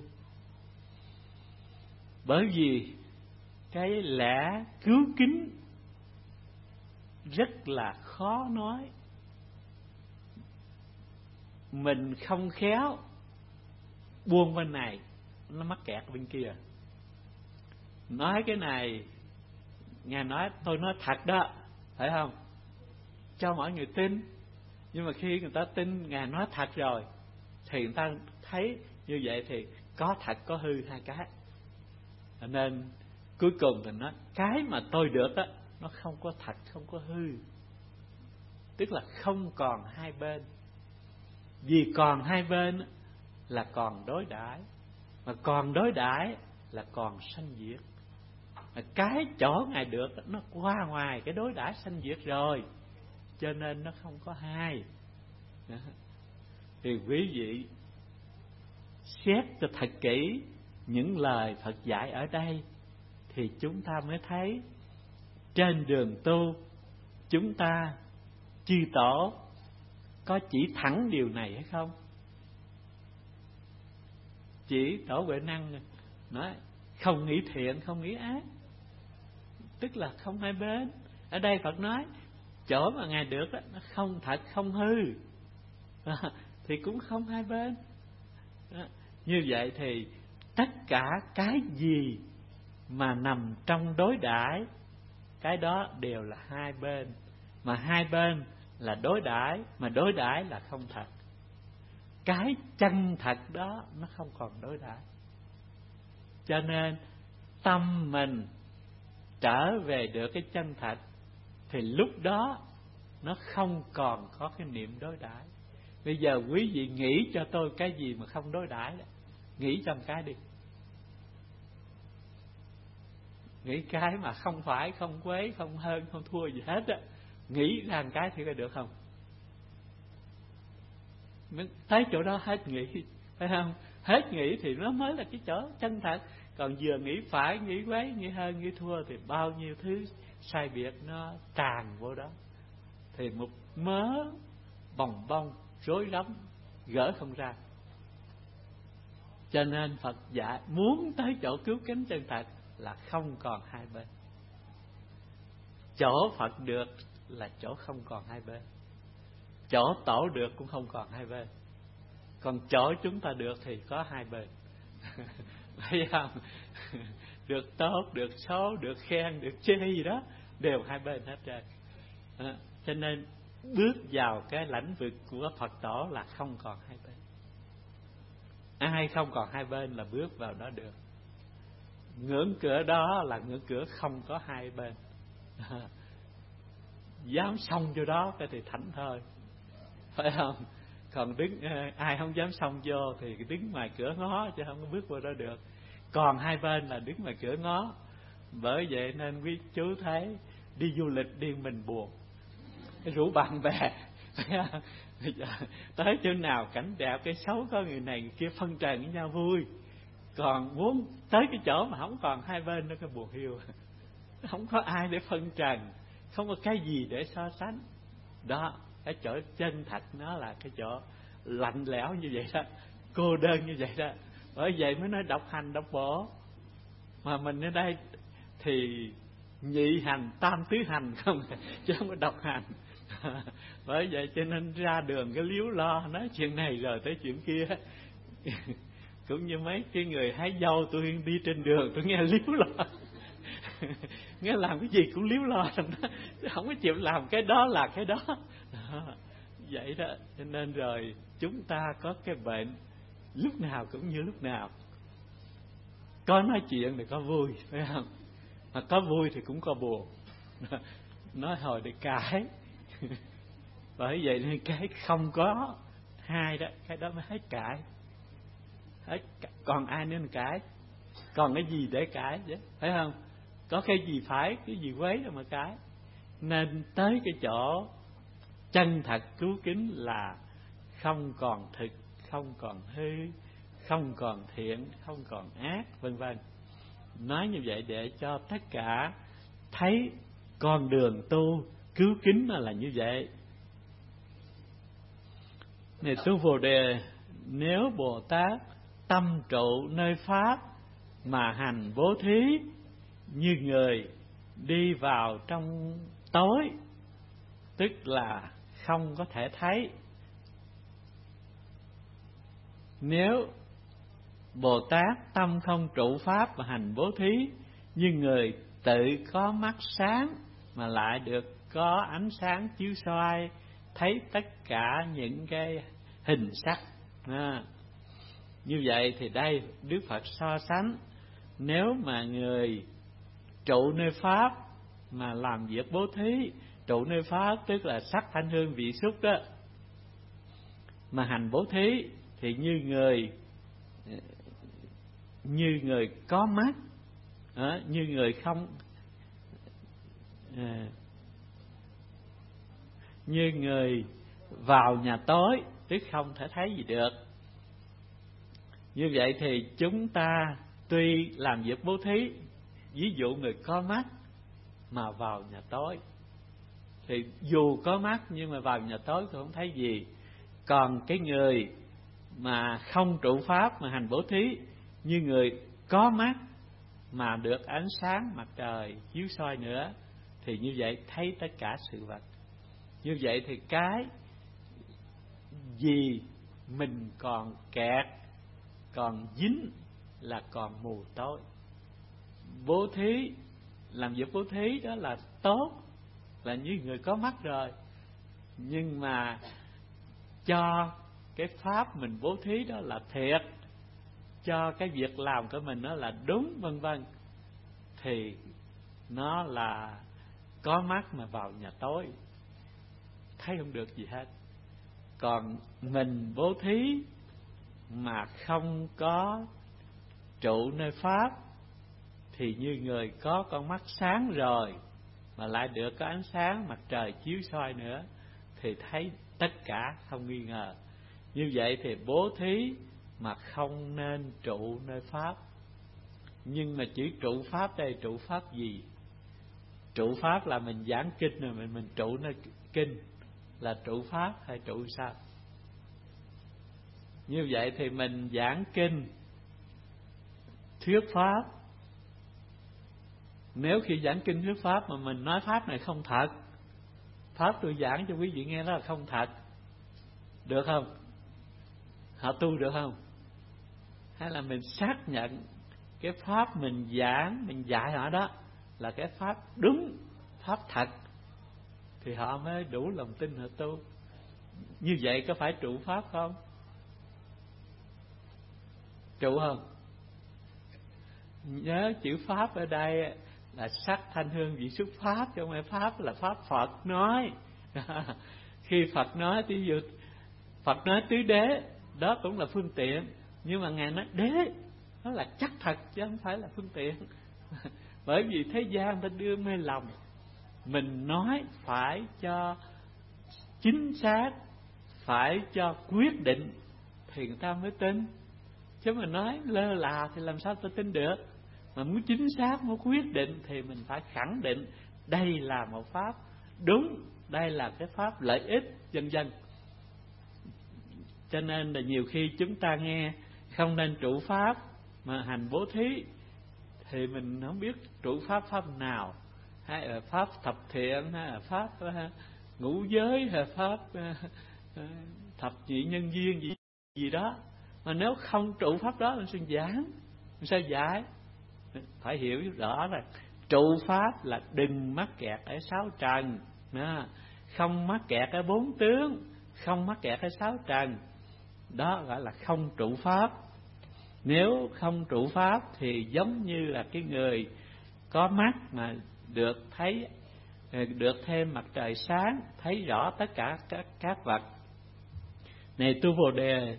Bởi vì cái lẽ cứu kính rất là khó nói. Mình không khéo buông bên này, nó mắc kẹt bên kia. Nói cái này, Ngài nói tôi nói thật đó, phải không? Cho mọi người tin. Nhưng mà khi người ta tin Ngài nói thật rồi thì người ta thấy như vậy thì có thật có hư hai cái. Nên cuối cùng thì nói cái mà tôi được á, nó không có thật, không có hư. Tức là không còn hai bên. Vì còn hai bên là còn đối đãi, mà còn đối đãi là còn sanh diệt. Mà cái chỗ Ngài được nó qua ngoài cái đối đãi sanh diệt rồi, cho nên nó không có hai. Đó. Thì quý vị xét cho thật kỹ những lời Phật dạy ở đây thì chúng ta mới thấy trên đường tu chúng ta chư tổ có chỉ thẳng điều này hay không? Chỉ Tổ Huệ Năng nói không nghĩ thiện, không nghĩ ác, tức là không hai bên. Ở đây Phật nói chỗ mà Ngài được đó, nó không thật, không hư, à, thì cũng không hai bên. Đó. Như vậy thì tất cả cái gì mà nằm trong đối đãi, cái đó đều là hai bên. Mà hai bên là đối đãi, mà đối đãi là không thật. Cái chân thật đó nó không còn đối đãi. Cho nên tâm mình trở về được cái chân thật thì lúc đó nó không còn có cái niệm đối đãi. Bây giờ quý vị nghĩ cho tôi cái gì mà không đối đãi đó. Nghĩ cho một cái đi. nghĩ cái mà không phải, không quấy, không hơn, không thua gì hết á, nghĩ ra một cái thì có được không? Tới chỗ đó hết nghĩ, phải không? Hết nghĩ thì nó mới là cái chỗ chân thật. Còn vừa nghĩ phải, nghĩ quấy, nghĩ hơn, nghĩ thua thì bao nhiêu thứ sai biệt nó tràn vô đó, thì một mớ bòng bong rối rắm gỡ không ra. Cho nên Phật dạy muốn tới chỗ cứu cánh chân thật là không còn hai bên. Chỗ Phật được là chỗ không còn hai bên, chỗ tổ được cũng không còn hai bên. Còn chỗ chúng ta được thì có hai bên. Thấy không? Được tốt, được xấu, được khen, được chê gì đó đều hai bên hết trơn. À, cho nên bước vào cái lãnh vực của Phật tổ là không còn hai bên. Ai không còn hai bên là bước vào đó được. Ngưỡng cửa đó là ngưỡng cửa không có hai bên. À, dám xông vô đó cái thì thảnh thôi, phải không? Còn đứng ai không dám xông vô thì đứng ngoài cửa ngó chứ không có bước vô đó được. Còn hai bên là đứng ngoài cửa ngó. Bởi vậy nên quý chú thấy đi du lịch đi mình buồn, rủ bạn bè tới chỗ nào cảnh đẹp cái xấu có người này người kia phân trần với nhau vui. Còn muốn tới cái chỗ mà không còn hai bên nó cái buồn hiu, không có ai để phân trần, không có cái gì để so sánh. Đó, cái chỗ chân thật nó là cái chỗ lạnh lẽo như vậy đó, cô đơn như vậy đó. Bởi vậy mới nói độc hành độc bộ. Mà mình ở đây thì nhị hành tam tứ hành không, chứ không có độc hành. Bởi vậy cho nên ra đường cái líu lo nói chuyện này rồi tới chuyện kia. Cũng như mấy cái người hái dâu tôi đi trên đường tôi nghe líu lo. Nghe làm cái gì cũng líu lo, không có chịu làm cái đó là cái đó. Vậy đó, cho nên rồi chúng ta có cái bệnh lúc nào cũng như lúc nào. Có nói chuyện thì có vui, phải không? Mà có vui thì cũng có buồn. Nói hồi để cãi. Bởi vậy nên cái không có hai đó, cái đó mới hết cãi. Hết, còn ai nên cãi? Còn cái gì để cãi chứ, phải không? Có cái gì phải, cái gì quấy đâu mà cãi. Nên tới cái chỗ chân thật cứu kính là không còn thực, không còn hư, không còn thiện, không còn ác, vân vân. Nói như vậy để cho tất cả thấy con đường tu cứu kính là như vậy. Này tu Bồ Đề, nếu Bồ Tát tâm trụ nơi Pháp mà hành bố thí, như người đi vào trong tối, tức là không có thể thấy. Nếu Bồ Tát tâm không trụ Pháp mà hành bố thí, như người tự có mắt sáng mà lại được có ánh sáng chiếu soi, thấy tất cả những cái hình sắc. À, như vậy thì đây Đức Phật so sánh, nếu mà người trụ nơi Pháp mà làm việc bố thí, trụ nơi Pháp tức là sắc thanh hương vị xúc đó, mà hành bố thí thì như người như người có mắt, à, như người không à, như người vào nhà tối, tức không thể thấy gì được. Như vậy thì chúng ta tuy làm việc bố thí, ví dụ người có mắt mà vào nhà tối thì dù có mắt nhưng mà vào nhà tối thì không thấy gì. Còn cái người mà không trụ Pháp mà hành bố thí, như người có mắt mà được ánh sáng mặt trời chiếu soi nữa, thì như vậy thấy tất cả sự vật. Như vậy thì cái gì mình còn kẹt, còn dính là còn mù tối. Bố thí, làm việc bố thí đó là tốt, là như người có mắt rồi. Nhưng mà cho cái pháp mình bố thí đó là thiệt, cho cái việc làm của mình đó là đúng, vân vân, thì nó là có mắt mà vào nhà tối, thấy không được gì hết. Còn mình bố thí mà không có trụ nơi Pháp thì như người có con mắt sáng rồi mà lại được có ánh sáng mặt trời chiếu soi nữa thì thấy tất cả không nghi ngờ. Như vậy thì bố thí mà không nên trụ nơi pháp. Nhưng mà chỉ trụ pháp đây, trụ pháp gì? Trụ pháp là mình giảng kinh rồi mình mình trụ nơi kinh là trụ pháp hay trụ sao? Như vậy thì mình giảng kinh thuyết pháp. Nếu khi giảng kinh thuyết pháp mà mình nói pháp này không thật, pháp tôi giảng cho quý vị nghe đó là không thật, được không? Họ tu được không? Hay là mình xác nhận cái pháp mình giảng, mình dạy họ đó là cái pháp đúng, pháp thật, thì họ mới đủ lòng tin họ tu. Như vậy có phải trụ pháp không? Trụ không? Nhớ chữ pháp ở đây là sắc thanh hương vị xuất pháp, chứ không phải pháp là pháp Phật nói. Khi Phật nói, ví dụ Phật nói tứ đế, đó cũng là phương tiện, nhưng mà Ngài nói đế, nó là chắc thật chứ không phải là phương tiện. Bởi vì thế gian ta đưa mê lòng, mình nói phải cho chính xác, phải cho quyết định thì người ta mới tin. Chứ mà nói lơ là thì làm sao ta tin được? Mà muốn chính xác, muốn quyết định thì mình phải khẳng định đây là một pháp đúng, đây là cái pháp lợi ích, vân vân. Cho nên là nhiều khi chúng ta nghe không nên trụ pháp mà hành bố thí, thì mình không biết trụ pháp pháp nào, hay là pháp thập thiện, hay là pháp ngũ giới, hay là pháp thập nhị nhân duyên gì gì đó. Mà nếu không trụ pháp đó mình sao giảng, mình sao giải? Phải hiểu rõ là trụ pháp là đừng mắc kẹt ở sáu trần, không mắc kẹt ở bốn tướng, không mắc kẹt ở sáu trần, đó gọi là không trụ pháp. Nếu không trụ pháp thì giống như là cái người có mắt mà được thấy, được thêm mặt trời sáng, thấy rõ tất cả các, các vật. Này tu Bồ Đề,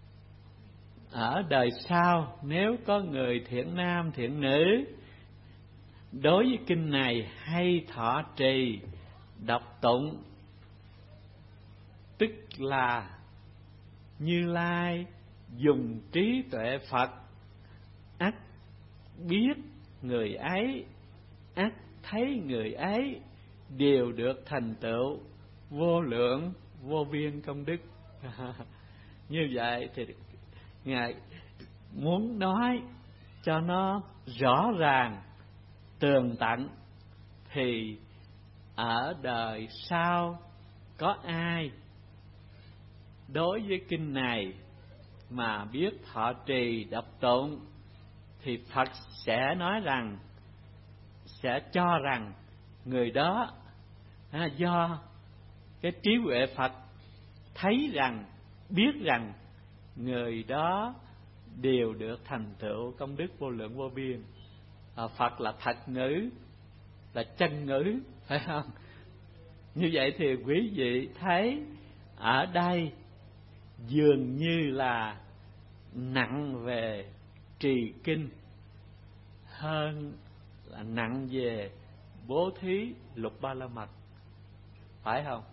ở đời sau nếu có người thiện nam thiện nữ đối với kinh này hay thọ trì đọc tụng, tức là Như Lai dùng trí tuệ Phật, ắt biết người ấy, ắt thấy người ấy đều được thành tựu vô lượng vô biên công đức. Như vậy thì Ngài muốn nói cho nó rõ ràng tường tận, thì ở đời sau có ai đối với kinh này mà biết thọ trì đọc tụng thì Phật sẽ nói rằng, sẽ cho rằng người đó do cái trí huệ Phật thấy rằng, biết rằng người đó đều được thành tựu công đức vô lượng vô biên. À, Phật là thật ngữ, là chân ngữ, phải không? Như vậy thì quý vị thấy ở đây dường như là nặng về trì kinh hơn là nặng về bố thí lục ba la mật, phải không?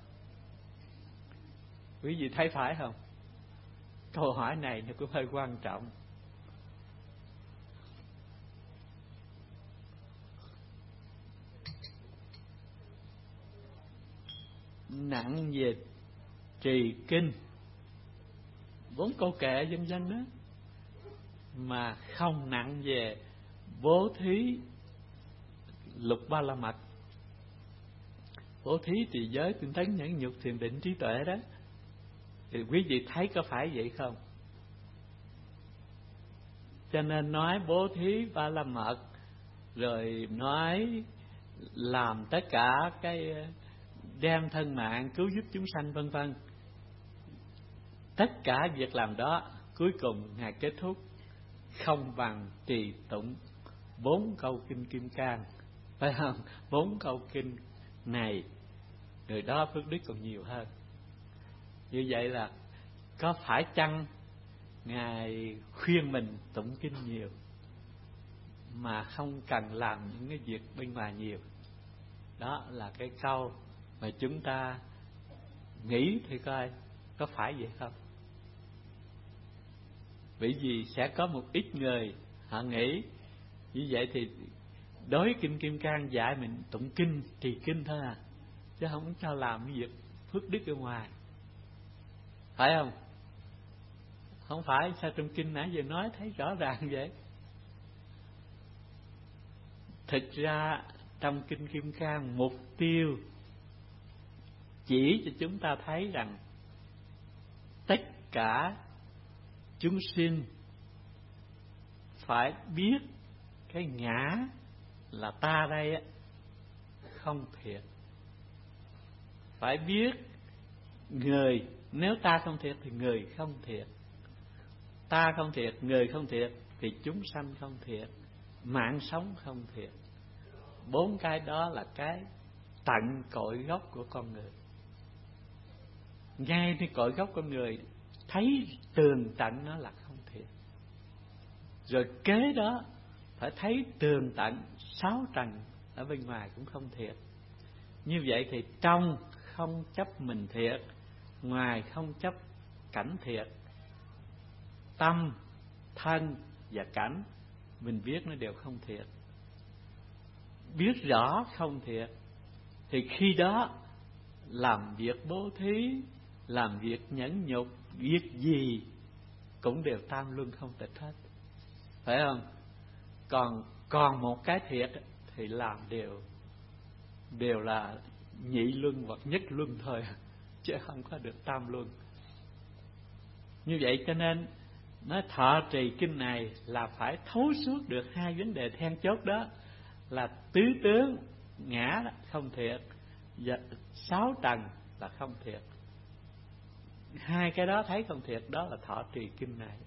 Quý vị thấy phải không? Câu hỏi này nó cũng hơi quan trọng. Nặng về trì kinh, bốn câu kệ vân vân đó, mà không nặng về bố thí lục ba la mật. Bố thí thì giới tinh tấn nhẫn nhục thiền định trí tuệ đó, thì quý vị thấy có phải vậy không? Cho nên nói bố thí ba la mật, rồi nói làm tất cả cái đem thân mạng cứu giúp chúng sanh vân vân. Tất cả việc làm đó cuối cùng Ngài kết thúc không bằng trì tụng bốn câu kinh Kim Cang, phải không? Bốn câu kinh này người đó phước đức còn nhiều hơn. Như vậy là có phải chăng Ngài khuyên mình tụng kinh nhiều? mà không cần làm những cái việc bên ngoài nhiều. Đó là cái câu mà chúng ta nghĩ thì coi có phải vậy không. Bởi vì sẽ có một ít người họ nghĩ như vậy thì đối kinh Kim Cang dạy mình tụng kinh, trì kinh thôi à, chứ không cho làm cái việc phước đức ở ngoài, phải không? Không phải sao trong kinh nãy giờ nói thấy rõ ràng vậy. Thực ra trong kinh Kim Cang mục tiêu chỉ cho chúng ta thấy rằng tất cả chúng sinh phải biết cái ngã là ta đây á không thiệt. Phải biết người, nếu ta không thiệt thì người không thiệt. Ta không thiệt, người không thiệt thì chúng sanh không thiệt, mạng sống không thiệt. Bốn cái đó là cái tận cội gốc của con người. Ngay trên cội gốc con người thấy tường tận nó là không thiệt. Rồi kế đó phải thấy tường tận sáu trần ở bên ngoài cũng không thiệt. Như vậy thì trong không chấp mình thiệt, ngoài không chấp cảnh thiệt, tâm, thân và cảnh mình biết nó đều không thiệt. Biết rõ không thiệt thì khi đó làm việc bố thí, làm việc nhẫn nhục, việc gì cũng đều tam luân không tịch hết, phải không? Còn còn một cái thiệt thì làm đều đều là nhị luân hoặc nhất luân thôi, chứ không có được tam luân. Như vậy cho nên nói thọ trì kinh này là phải thấu suốt được hai vấn đề then chốt đó, là tứ tướng ngã không thiệt và sáu trần là không thiệt. Hai cái đó thấy không thiệt, đó là thọ trì kinh này.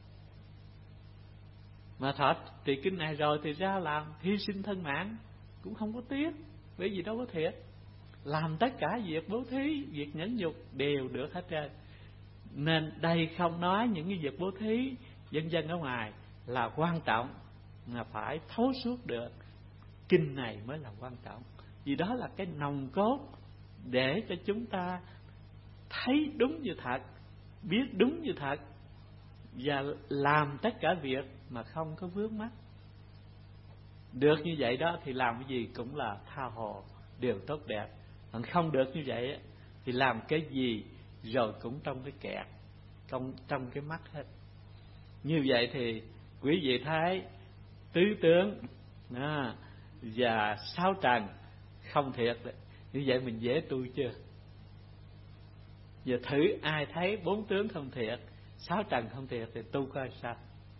Mà thọ trì kinh này rồi thì ra làm hy sinh thân mạng cũng không có tiếc, bởi vì đâu có thiệt. Làm tất cả việc bố thí, việc nhẫn nhục đều được hết trơn. Nên đây không nói những cái việc bố thí dân dân ở ngoài là quan trọng, mà phải thấu suốt được kinh này mới là quan trọng. Vì đó là cái nòng cốt để cho chúng ta thấy đúng như thật, biết đúng như thật, và làm tất cả việc mà không có vướng mắc. Được như vậy đó thì làm cái gì cũng là tha hồ, đều tốt đẹp. Còn không được như vậy thì làm cái gì rồi cũng trong cái kẹt, trong, trong cái mắt hết. Như vậy thì quý vị thấy tứ tướng à, và sáu trần không thiệt. Như vậy mình dễ tu chưa? Giờ thử ai thấy bốn tướng không thiệt, sáu trần không thiệt thì tu coi sao.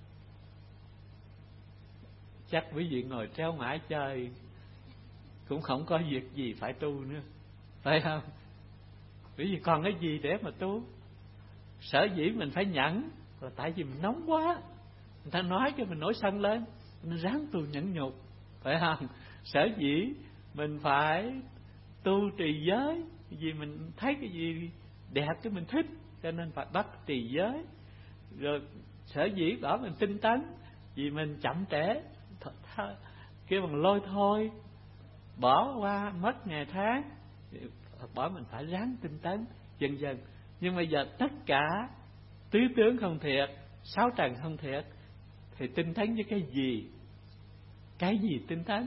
Chắc quý vị ngồi treo mãi chơi cũng không có việc gì phải tu nữa, phải không? Bởi vì còn cái gì để mà tu? Sở dĩ mình phải nhẫn là tại vì mình nóng quá, người ta nói cho mình nổi sân lên, mình ráng tu nhẫn nhục, phải không? Sở dĩ mình phải tu trì giới vì mình thấy cái gì đẹp cái mình thích, cho nên phải bắt trì giới. Rồi sở dĩ bảo mình tinh tấn vì mình chậm trễ, kêu bằng lôi thôi, bỏ qua mất ngày tháng, bỏ mình phải ráng tinh tấn dần dần. Nhưng bây giờ tất cả tứ tướng không thiệt, sáu trần không thiệt, thì tinh tấn với cái gì? Cái gì tinh tấn?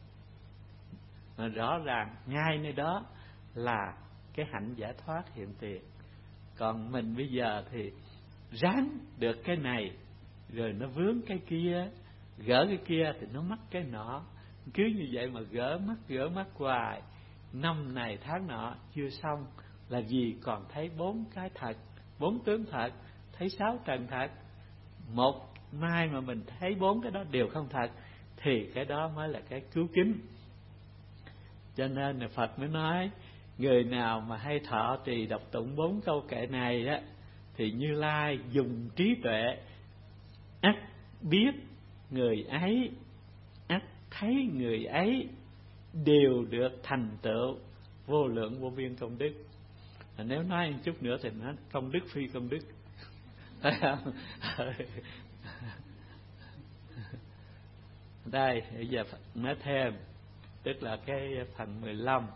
Mà rõ ràng ngay nơi đó là cái hạnh giải thoát hiện tiền. Còn mình bây giờ thì ráng được cái này rồi nó vướng cái kia, gỡ cái kia thì nó mắc cái nọ. Cứ như vậy mà gỡ mắc gỡ mắc hoài, năm này tháng nọ chưa xong, là vì còn thấy bốn cái thật, bốn tướng thật, thấy sáu trần thật. Một mai mà mình thấy bốn cái đó đều không thật thì cái đó mới là cái cứu kính. Cho nên là Phật mới nói, người nào mà hay thọ trì đọc tụng bốn câu kệ này á, thì Như Lai dùng trí tuệ ắt biết người ấy, ắt thấy người ấy đều được thành tựu vô lượng vô biên công đức. À, nếu nói một chút nữa thì nói công đức phi công đức, thấy không? Đây bây giờ nói thêm, tức là cái phần mười lăm.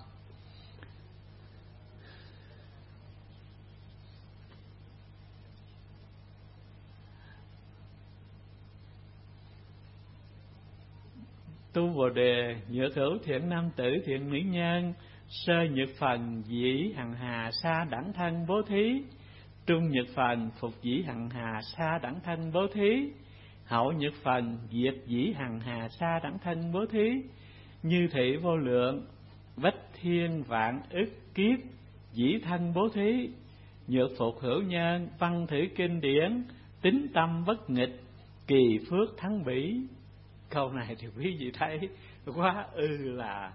Tu Bồ Đề nhược hữu thiện nam tử thiện nữ nhân, sơ nhược phần dĩ hằng hà sa đẳng thân bố thí, trung nhược phần phục dĩ hằng hà sa đẳng thân bố thí, hậu nhược phần diệt dĩ hằng hà sa đẳng thân bố thí. Như thị vô lượng vách thiên vạn ức kiếp dĩ thân bố thí, nhược phục hữu nhân văn thử kinh điển, tín tâm bất nghịch kỳ phước thắng bỉ. Câu này thì quý vị thấy quá ư là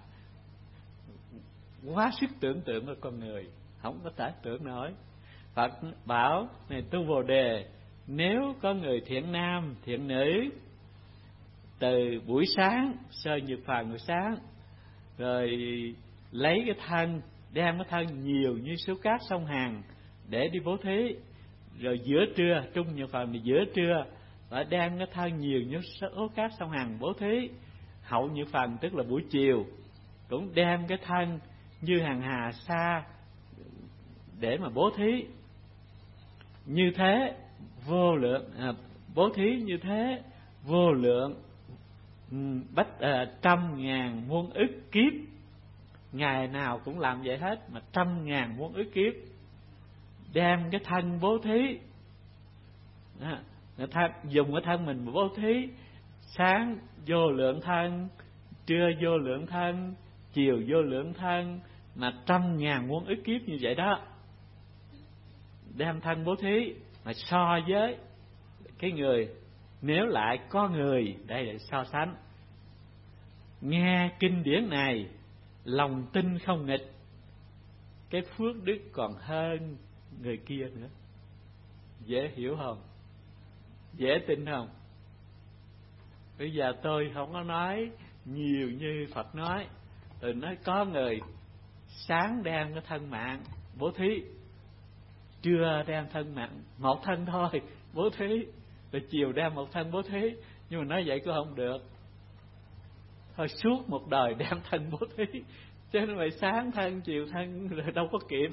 quá sức tưởng tượng của con người, không có thể tưởng nổi. Phật bảo này tu Bồ Đề, nếu có người thiện nam thiện nữ từ buổi sáng sơ nhược phần buổi sáng, rồi lấy cái thân, đem cái thân nhiều như số cát sông Hàn để đi bố thí, rồi giữa trưa trung nhược phần thì giữa trưa và đem cái thân nhiều như số cát sông Hàn bố thí, hậu nhược phần tức là buổi chiều cũng đem cái thân như hàng hà sa để mà bố thí. Như thế vô lượng à, bố thí như thế vô lượng bách à, trăm ngàn muôn ức kiếp, ngày nào cũng làm vậy hết, mà trăm ngàn muôn ức kiếp đem cái thân bố thí. Đó, người ta dùng cái thân mình bố thí, sáng vô lượng thân, trưa vô lượng thân, chiều vô lượng thân, mà trăm ngàn muôn ức kiếp như vậy đó, đem thân bố thí. Mà so với cái người, nếu lại có người, đây là so sánh, nghe kinh điển này lòng tin không nghịch, cái phước đức còn hơn người kia nữa. Dễ hiểu không? Dễ tin không? Bây giờ tôi không có nói nhiều như Phật nói. Tôi nói có người sáng đem cái thân mạng bố thí, trưa đem thân mạng một thân thôi bố thí, rồi chiều đem một thân bố thí. Nhưng mà nói vậy cũng không được. Thôi suốt một đời đem thân bố thí, chứ nó phải sáng thân chiều thân rồi đâu có kịp.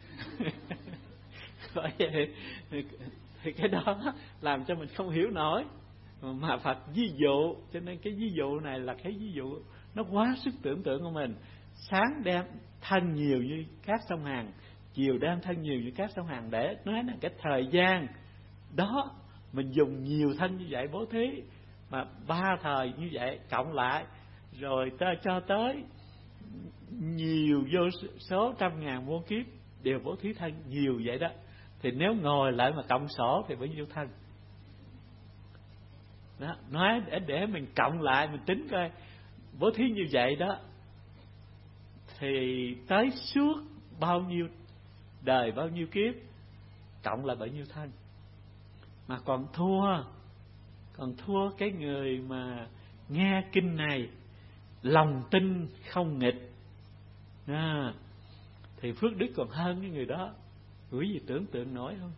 Bởi vậy thì cái đó làm cho mình không hiểu nổi. Mà Phật ví dụ, cho nên cái ví dụ này là cái ví dụ nó quá sức tưởng tượng của mình. Sáng đem thân nhiều như các sông Hàn, chiều đem thân nhiều như các sông Hàn, để nói là cái thời gian đó mình dùng nhiều thân như vậy bố thí. Mà ba thời như vậy cộng lại rồi ta cho tới nhiều vô số trăm ngàn muôn kiếp đều bố thí thân nhiều vậy đó, thì nếu ngồi lại mà cộng sổ thì bao nhiêu thân đó. Nói để, để mình cộng lại, mình tính coi bố thí như vậy đó thì tới suốt bao nhiêu đời, bao nhiêu kiếp, cộng là bao nhiêu thân. Mà còn thua Còn thua cái người mà nghe kinh này lòng tin không nghịch à, thì phước đức còn hơn cái người đó. Quý vị tưởng tượng nổi không?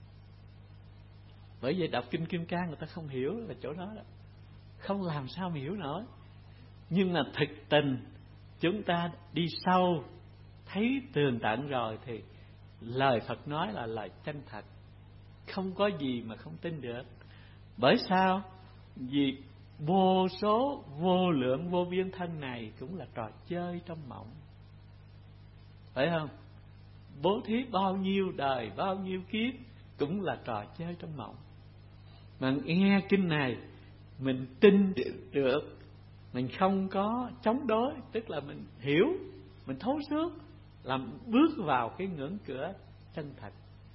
Bởi vậy đọc kinh Kim Cang người ta không hiểu là chỗ đó đó, không làm sao mà hiểu nổi. Nhưng mà thực tình chúng ta đi sâu thấy tường tận rồi thì lời Phật nói là lời chân thật, không có gì mà không tin được. Bởi sao? Vì vô số vô lượng vô biên thân này cũng là trò chơi trong mộng, phải không? Bố thí bao nhiêu đời, bao nhiêu kiếp cũng là trò chơi trong mộng. Mà nghe kinh này mình tin được, mình không có chống đối, tức là mình hiểu, mình thấu suốt, làm bước vào cái ngưỡng cửa chân thật.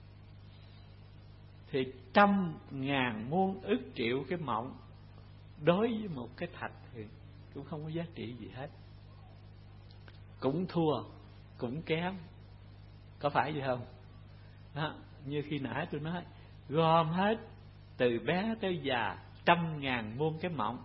Thì trăm ngàn muôn ức triệu cái mộng đối với một cái thật thì cũng không có giá trị gì hết, cũng thua, cũng kém, có phải vậy không? Đó, như khi nãy tôi nói, gom hết từ bé tới già trăm ngàn muôn cái mộng,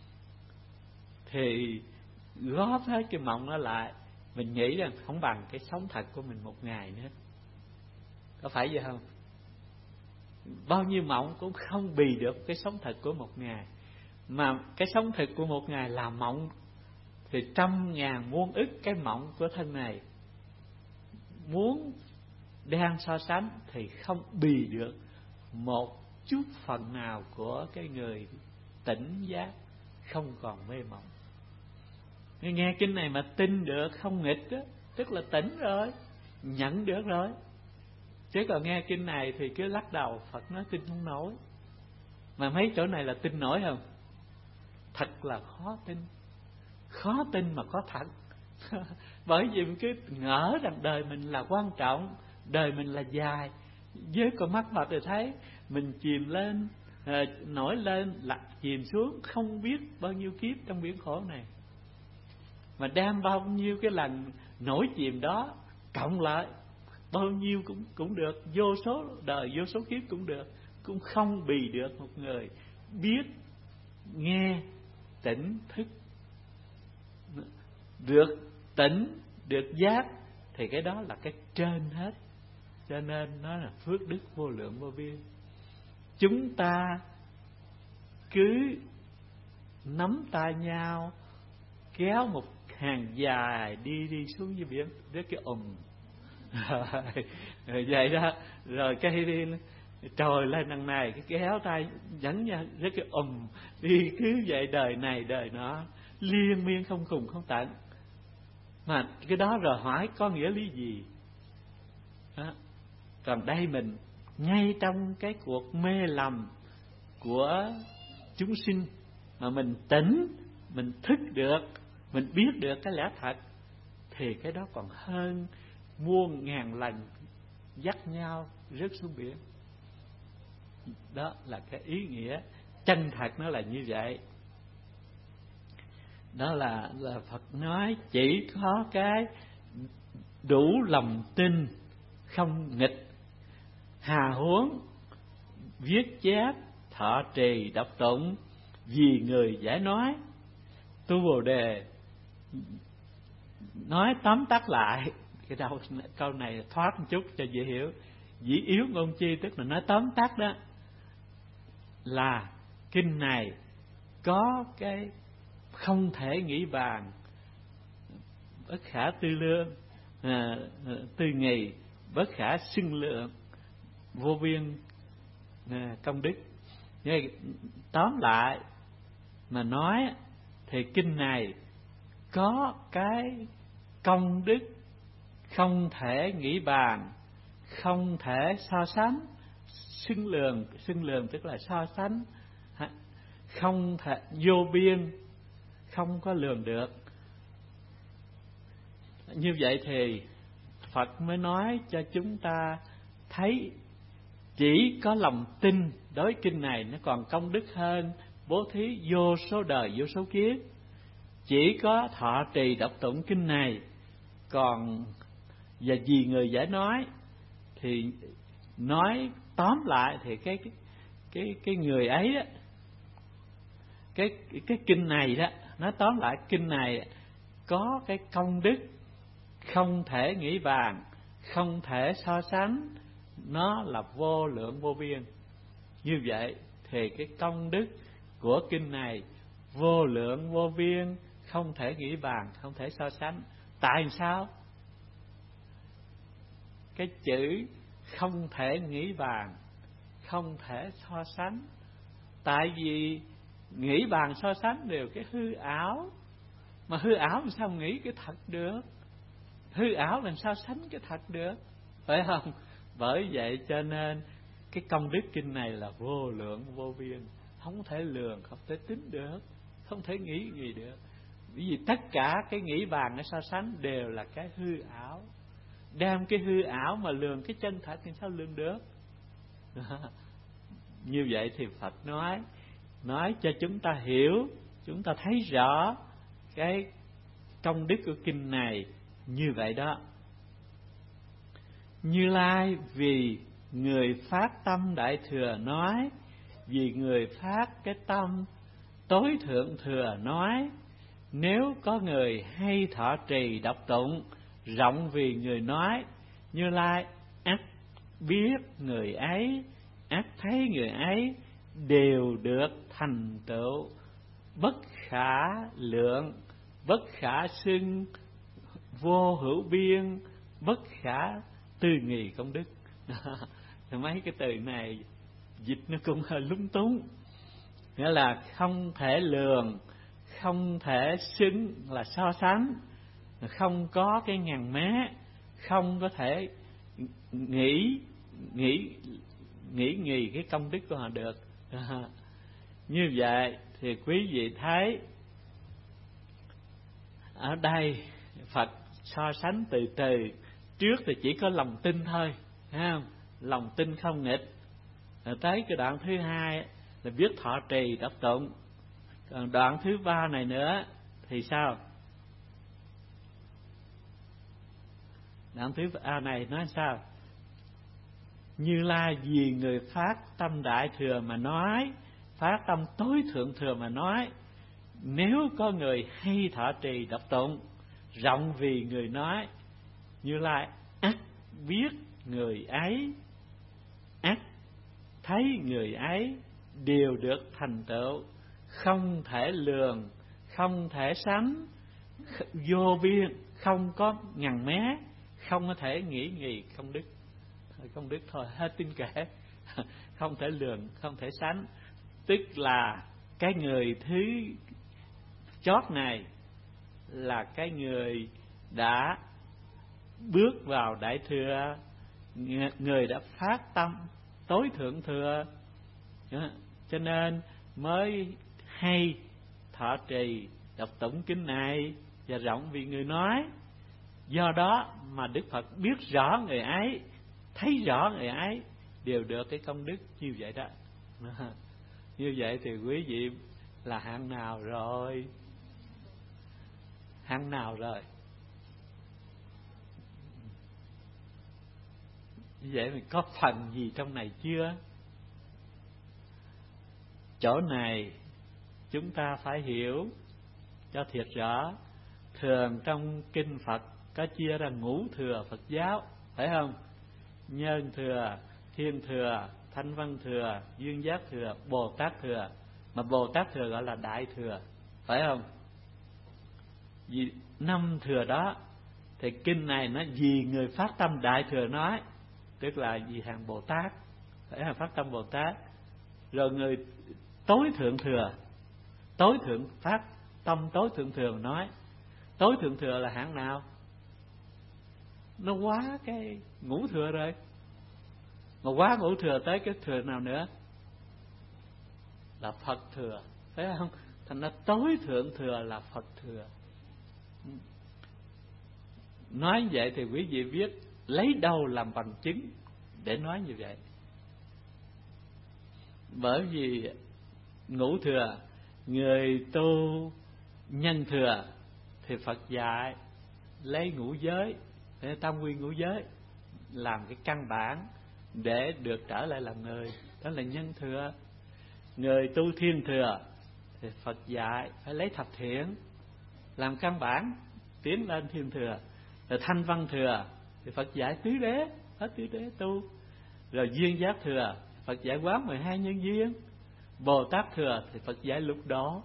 thì góp hết cái mộng đó lại, mình nghĩ rằng không bằng cái sống thật của mình một ngày nữa, có phải vậy không? Bao nhiêu mộng cũng không bì được cái sống thật của một ngày. Mà cái sống thực của một ngày là mộng, thì trăm ngàn muôn ức cái mộng của thân này muốn đang so sánh thì không bì được một chút phần nào của cái người tỉnh giác, không còn mê mộng. Nghe kinh này mà tin được, không nghịch đó, tức là tỉnh rồi, nhận được rồi. Chứ còn nghe kinh này thì cứ lắc đầu, Phật nói tin không nổi. Mà mấy chỗ này là tin nổi không? Thật là khó tin. Khó tin mà có thật. Bởi vì mình cứ ngỡ rằng đời mình là quan trọng, đời mình là dài. Với con mắt Phật thì thấy mình chìm lên, à, nổi lên, lạc chìm xuống, không biết bao nhiêu kiếp trong biển khổ này. Mà đem bao nhiêu cái lần nổi chìm đó cộng lại, bao nhiêu cũng cũng được, vô số đời, vô số kiếp cũng được, cũng không bì được một người biết, nghe, tỉnh thức. Được tỉnh, được giác thì cái đó là cái trên hết. Cho nên nó là phước đức vô lượng vô biên. Chúng ta cứ nắm tay nhau, kéo một hàng dài đi đi xuống dưới biển, rất cái ùm rồi vậy đó, rồi cái đi trồi lên đằng này, cái kéo tay dẫn nha, rất cái ùm đi cứ vậy đời này đời nọ, liên miên không cùng không tận. Mà cái đó rồi hỏi có nghĩa lý gì đó. Còn đây mình ngay trong cái cuộc mê lầm của chúng sinh mà mình tỉnh, mình thức được, mình biết được cái lẽ thật, thì cái đó còn hơn muôn ngàn lần dắt nhau rớt xuống biển. Đó là cái ý nghĩa chân thật, nó là như vậy. Đó là, là Phật nói chỉ có cái đủ lòng tin, không nghịch, hà huống, viết chép, thọ trì, đọc tụng, vì người giải nói. Tu Bồ Đề nói tóm tắt lại cái đầu câu này thoát một chút cho dễ hiểu. Dĩ yếu ngôn chi, tức là nói tóm tắt đó là kinh này có cái không thể nghĩ bàn, bất khả tư lương, à, tư nghì, bất khả xưng lượng, vô biên à, công đức. Nhưng tóm lại mà nói thì kinh này có cái công đức không thể nghĩ bàn, không thể so sánh, xưng lường, xưng lường tức là so sánh, không thể vô biên, không có lường được. Như vậy thì Phật mới nói cho chúng ta thấy chỉ có lòng tin đối kinh này nó còn công đức hơn bố thí vô số đời vô số kiếp. Chỉ có thọ trì đọc tụng kinh này, còn và vì người giải nói thì nói tóm lại thì cái cái cái, cái người ấy đó, cái cái kinh này đó, nói tóm lại kinh này có cái công đức không thể nghĩ bàn, không thể so sánh, nó là vô lượng vô biên. Như vậy thì cái công đức của kinh này vô lượng vô biên, không thể nghĩ bàn, không thể so sánh. Tại sao? Cái chữ không thể nghĩ bàn, không thể so sánh, tại vì nghĩ bàn so sánh đều cái hư ảo, mà hư ảo làm sao nghĩ cái thật được? Hư ảo làm sao sánh cái thật được, phải không? Bởi vậy cho nên cái công đức kinh này là vô lượng vô biên, không thể lường, không thể tính được, không thể nghĩ gì được. Bởi vì tất cả cái nghĩ bàn cái so sánh đều là cái hư ảo. Đem cái hư ảo mà lường cái chân thật thì sao lường được? Như vậy thì Phật nói nói cho chúng ta hiểu, chúng ta thấy rõ cái công đức của kinh này như vậy đó. Như Lai vì người phát tâm đại thừa nói, vì người phát cái tâm tối thượng thừa nói, nếu có người hay thọ trì đọc tụng rộng vì người nói, Như Lai ắt biết người ấy, ắt thấy người ấy đều được thành tựu bất khả lượng, bất khả xưng, vô hữu biên, bất khả tư nghì công đức. Mấy cái từ này dịch nó cũng hơi lúng túng, nghĩa là không thể lường, không thể xứng là so sánh, không có cái ngàn mé, không có thể nghĩ nghĩ nghĩ nghì cái công đức của họ được. Như vậy thì quý vị thấy ở đây Phật so sánh từ từ. Trước thì chỉ có lòng tin thôi, thấy không? Lòng tin không nghịch. Rồi tới cái đoạn thứ hai là biết thọ trì đọc tụng. Còn đoạn thứ ba này nữa thì sao? Đoạn thứ ba này nói sao? Như Lai vì người phát tâm đại thừa mà nói, phát tâm tối thượng thừa mà nói, nếu có người hay thọ trì đọc tụng, rộng vì người nói, Như Lai ắt biết người ấy, ắt thấy người ấy đều được thành tựu, không thể lường, không thể sánh, vô biên, không có ngần mé, không có thể nghĩ nghì công đức. Công đức thôi, hết tin kể. Không thể lường, không thể sánh. Tức là cái người thứ chót này là cái người đã bước vào đại thừa, người đã phát tâm tối thượng thừa, cho nên mới hay thọ trì đọc tụng kinh này và rộng vì người nói. Do đó mà Đức Phật biết rõ người ấy, thấy rõ người ấy đều được cái công đức như vậy đó. Như vậy thì quý vị là hạng nào rồi? Hạng nào rồi? Như vậy mình có phần gì trong này chưa? Chỗ này chúng ta phải hiểu cho thiệt rõ. Thường trong kinh Phật có chia ra ngũ thừa Phật giáo, phải không? Nhân thừa, thiên thừa, thanh văn thừa, duyên giác thừa, Bồ Tát thừa. Mà Bồ Tát thừa gọi là đại thừa, phải không? Vì năm thừa đó thì kinh này nó vì người phát tâm đại thừa nói, tức là vì hàng Bồ Tát, phải là phát tâm Bồ Tát. Rồi người tối thượng thừa, tối thượng phát tâm tối thượng thừa nói, tối thượng thừa là hạng nào? Nó quá cái ngũ thừa rồi. Mà quá ngũ thừa tới cái thừa nào nữa? Là Phật thừa, phải không? Thành ra tối thượng thừa là Phật thừa. Nói vậy thì quý vị biết lấy đâu làm bằng chứng để nói như vậy? Bởi vì ngũ thừa, người tu nhân thừa thì Phật dạy lấy ngũ giới, tam quy ngũ giới làm cái căn bản để được trở lại làm người, đó là nhân thừa. Người tu thiên thừa thì Phật dạy phải lấy thập thiện làm căn bản tiến lên thiên thừa. Rồi thanh văn thừa thì Phật dạy tứ đế, hết tứ đế tu. Rồi duyên giác thừa Phật dạy quán mười hai nhân duyên. Bồ Tát thừa thì Phật dạy lục độ.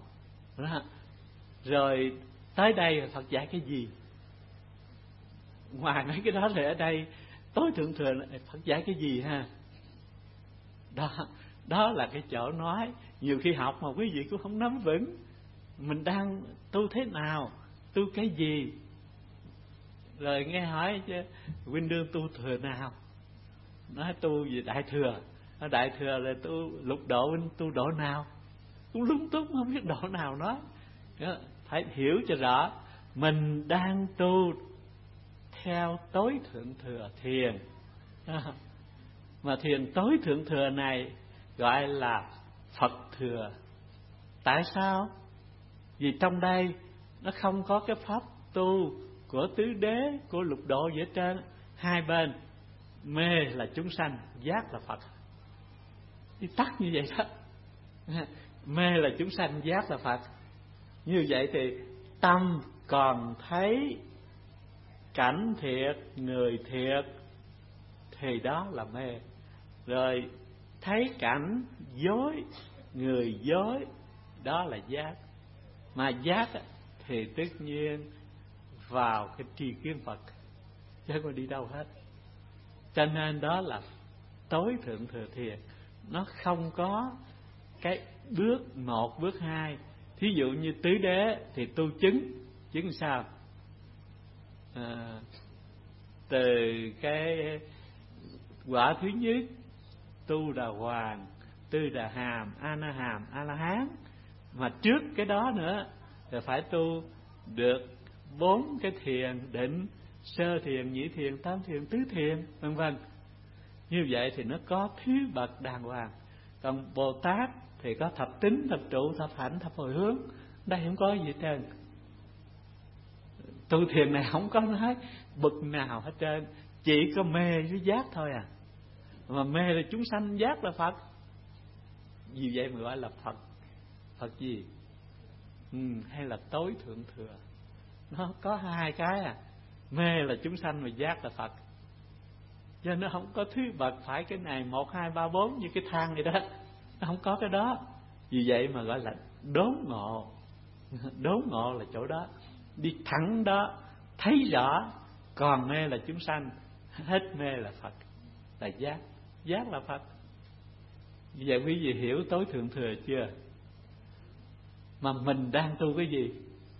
Rồi tới đây Phật dạy cái gì? Ngoài mấy cái đó thì ở đây tối thượng thừa Phật dạy cái gì ha? Đó, đó là cái chỗ nói nhiều khi học mà quý vị cũng không nắm vững. Mình đang tu thế nào, tu cái gì? Rồi nghe hỏi chứ huynh đương tu thừa nào? Nói tu về đại thừa. Nói đại thừa là tu lục độ, huynh tu độ nào? Cũng lúng túng không biết độ nào nói. Phải hiểu cho rõ mình đang tu theo tối thượng thừa thiền. Mà thiền tối thượng thừa này gọi là Phật thừa. Tại sao? Vì trong đây nó không có cái pháp tu của tứ đế, của lục độ gì hết trơn. Hai bên mê là chúng sanh, giác là Phật. Đi tắt như vậy đó. Mê là chúng sanh, giác là Phật. Như vậy thì tâm còn thấy cảnh thiệt, người thiệt thì đó là mê. Rồi thấy cảnh dối, người dối, đó là giác. Mà giác thì tất nhiên vào cái tri kiến Phật, chứ không đi đâu hết. Cho nên đó là tối thượng thừa thiền. Nó không có cái bước một, bước hai. Thí dụ như tứ đế thì tu chứng. Chứng sao? À, từ cái quả thứ nhất tu đà hoàng, tư đà hàm, a na hàm, a la hán. Mà trước cái đó nữa thì phải tu được bốn cái thiền định: sơ thiền, nhị thiền, tam thiền, tứ thiền, vân vân. Như vậy thì nó có thứ bậc đàng hoàng. Còn Bồ Tát thì có thập tính, thập trụ, thập hạnh, thập hồi hướng. Đây không có gì hết trơn. Tu thiền này không có nói bậc nào hết trơn, chỉ có mê với giác thôi à. Mà mê là chúng sanh, giác là Phật. Vì vậy mà gọi là Phật. Phật gì? Ừ, hay là tối thượng thừa. Nó có hai cái à. Mê là chúng sanh, mà giác là Phật. Cho nó không có thứ bậc phải cái này một hai ba bốn như cái thang này đó. Nó không có cái đó. Vì vậy mà gọi là đốn ngộ. Đốn ngộ là chỗ đó, đi thẳng đó, thấy rõ. Còn mê là chúng sanh, hết mê là Phật, là giác. Giác là Phật. Vì vậy quý vị hiểu tối thượng thừa chưa? Mà mình đang tu cái gì?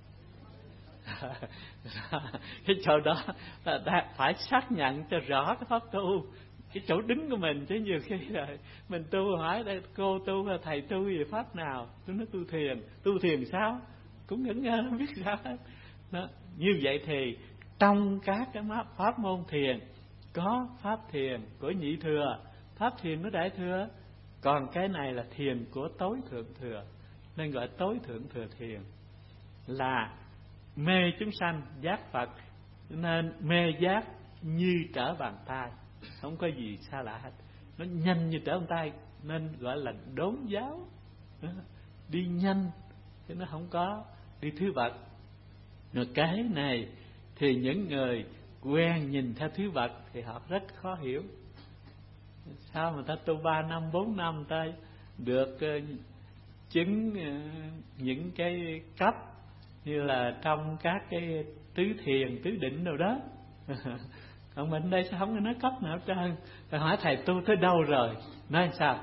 Cái chỗ đó là phải xác nhận cho rõ cái pháp tu, cái chỗ đứng của mình. Chứ nhiều khi là mình tu hỏi đây cô tu hay thầy tu gì pháp nào, tôi nói tu thiền. Tu thiền sao? Cũng ngẩn ngơ không biết sao hết. Đó. Như vậy thì trong các cái pháp môn thiền có pháp thiền của nhị thừa, pháp thiền của đại thừa. Còn cái này là thiền của tối thượng thừa, nên gọi tối thượng thừa thiền. Là mê chúng sanh, giác Phật. Nên mê giác như trở bàn tay, không có gì xa lạ hết. Nó nhanh như trở bàn tay, nên gọi là đốn giáo. Đi nhanh chứ nó không có đi thứ bậc. Rồi cái này thì những người quen nhìn theo thứ bậc thì họ rất khó hiểu. Sao mà ta tu ba năm, bốn năm ta được uh, chứng uh, những cái cấp như là trong các cái tứ thiền, tứ định đâu đó. Còn mình đây sao không có nói cấp nào hết trơn. Rồi hỏi thầy tu tới đâu rồi? Nói sao?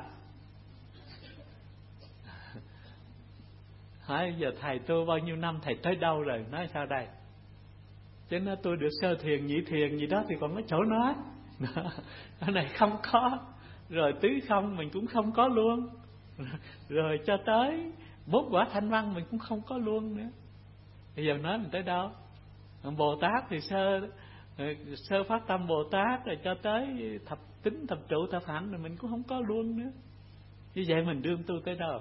Hỏi giờ thầy tu bao nhiêu năm, thầy tới đâu rồi? Nói sao đây? Chứ nó tôi được sơ thiền, nhị thiền gì đó thì còn có chỗ nói. Cái này không có. Rồi tứ không mình cũng không có luôn. Rồi cho tới bốn quả thanh văn mình cũng không có luôn nữa. Bây giờ nói mình tới đâu? Bồ Tát thì sơ sơ phát tâm Bồ Tát, rồi cho tới thập tính, thập trụ, thập hạnh rồi mình cũng không có luôn nữa. Như vậy mình đương tu tới đâu?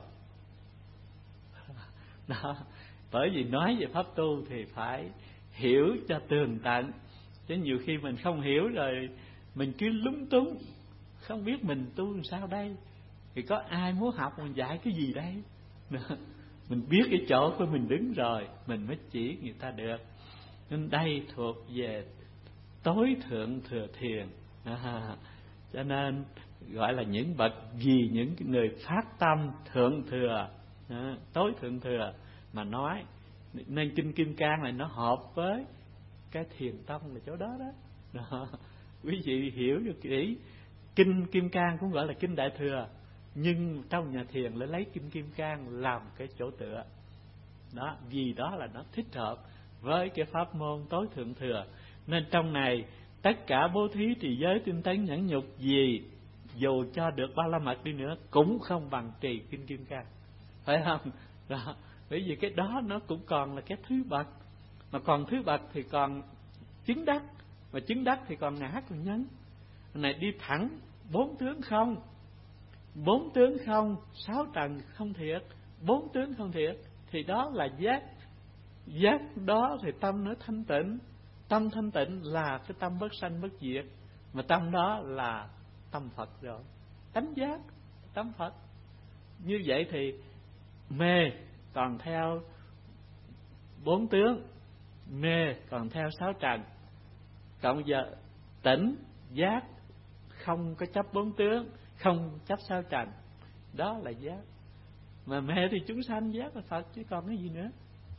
Đó. Bởi vì nói về pháp tu thì phải hiểu cho tường tận. Chứ nhiều khi mình không hiểu rồi mình cứ lúng túng, không biết mình tu làm sao đây. Thì có ai muốn học mình dạy cái gì đây? Đó. Mình biết cái chỗ của mình đứng rồi mình mới chỉ người ta được. Nên đây thuộc về tối thượng thừa thiền. À, cho nên gọi là những bậc vì những người phát tâm thượng thừa, à, tối thượng thừa mà nói. Nên kinh Kim Cang này nó hợp với cái thiền tông là chỗ đó đó. Đó. Quý vị hiểu được kỹ. Kinh Kim Cang cũng gọi là kinh Đại Thừa, nhưng trong nhà thiền lại lấy kinh Kim Cang làm cái chỗ tựa. Đó, vì đó là nó thích hợp với cái pháp môn tối thượng thừa. Nên trong này tất cả bố thí, trì giới, tinh tấn, nhẫn nhục gì, dù cho được ba la mật đi nữa cũng không bằng trì kinh Kim Cang, phải không? Đó. Bởi vì cái đó nó cũng còn là cái thứ bậc. Mà còn thứ bậc thì còn chứng đắc. Mà chứng đắc thì còn ngã còn nhân. Này đi thẳng bốn tướng không. Bốn tướng không, sáu trần không thiệt, bốn tướng không thiệt. Thì đó là giác. Giác đó thì tâm nó thanh tịnh. Tâm thanh tịnh là cái tâm bất sanh bất diệt. Mà tâm đó là tâm Phật rồi. Tánh giác, tâm Phật. Như vậy thì mê còn theo bốn tướng, mê còn theo sáu trần. Còn giờ tỉnh, giác, không có chấp bốn tướng, không chấp sáu trần. Đó là giác. Mà mê thì chúng sanh, giác là Phật, chứ còn cái gì nữa.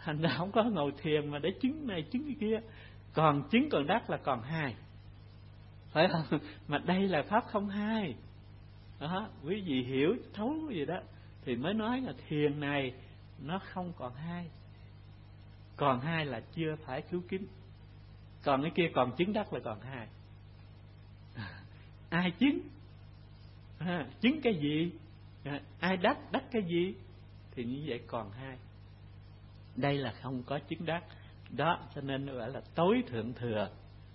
thành ra không có ngồi thiền mà để chứng này chứng cái kia. Còn chứng còn đắc là còn hai, phải không? Mà đây là pháp không hai đó, quý vị hiểu thấu gì đó thì mới nói là thiền này nó không còn hai. Còn hai là chưa phải cứu kính, còn cái kia còn chứng đắc là còn hai. Ai chứng? À, chứng cái gì? À, ai đắc? Đắc cái gì? Thì như vậy còn hai. Đây là không có chứng đắc đó, cho nên nó gọi là tối thượng thừa.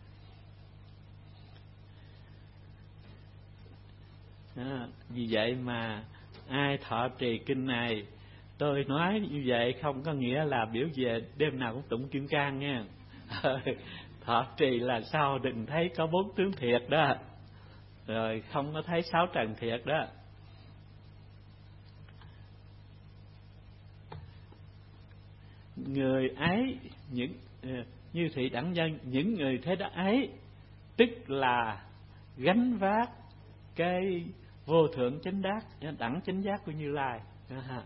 À, vì vậy mà ai thọ trì kinh này, tôi nói như vậy không có nghĩa là biểu về đêm nào cũng tụng Kim Cang nha. Thọ trì là sao đừng thấy có bốn tướng thiệt đó, rồi không có thấy sáu trần thiệt đó. Người ấy, những như thị đẳng nhân, những người thế đó ấy, tức là gánh vác cái vô thượng chánh đắc, đẳng chánh giác của Như Lai. À,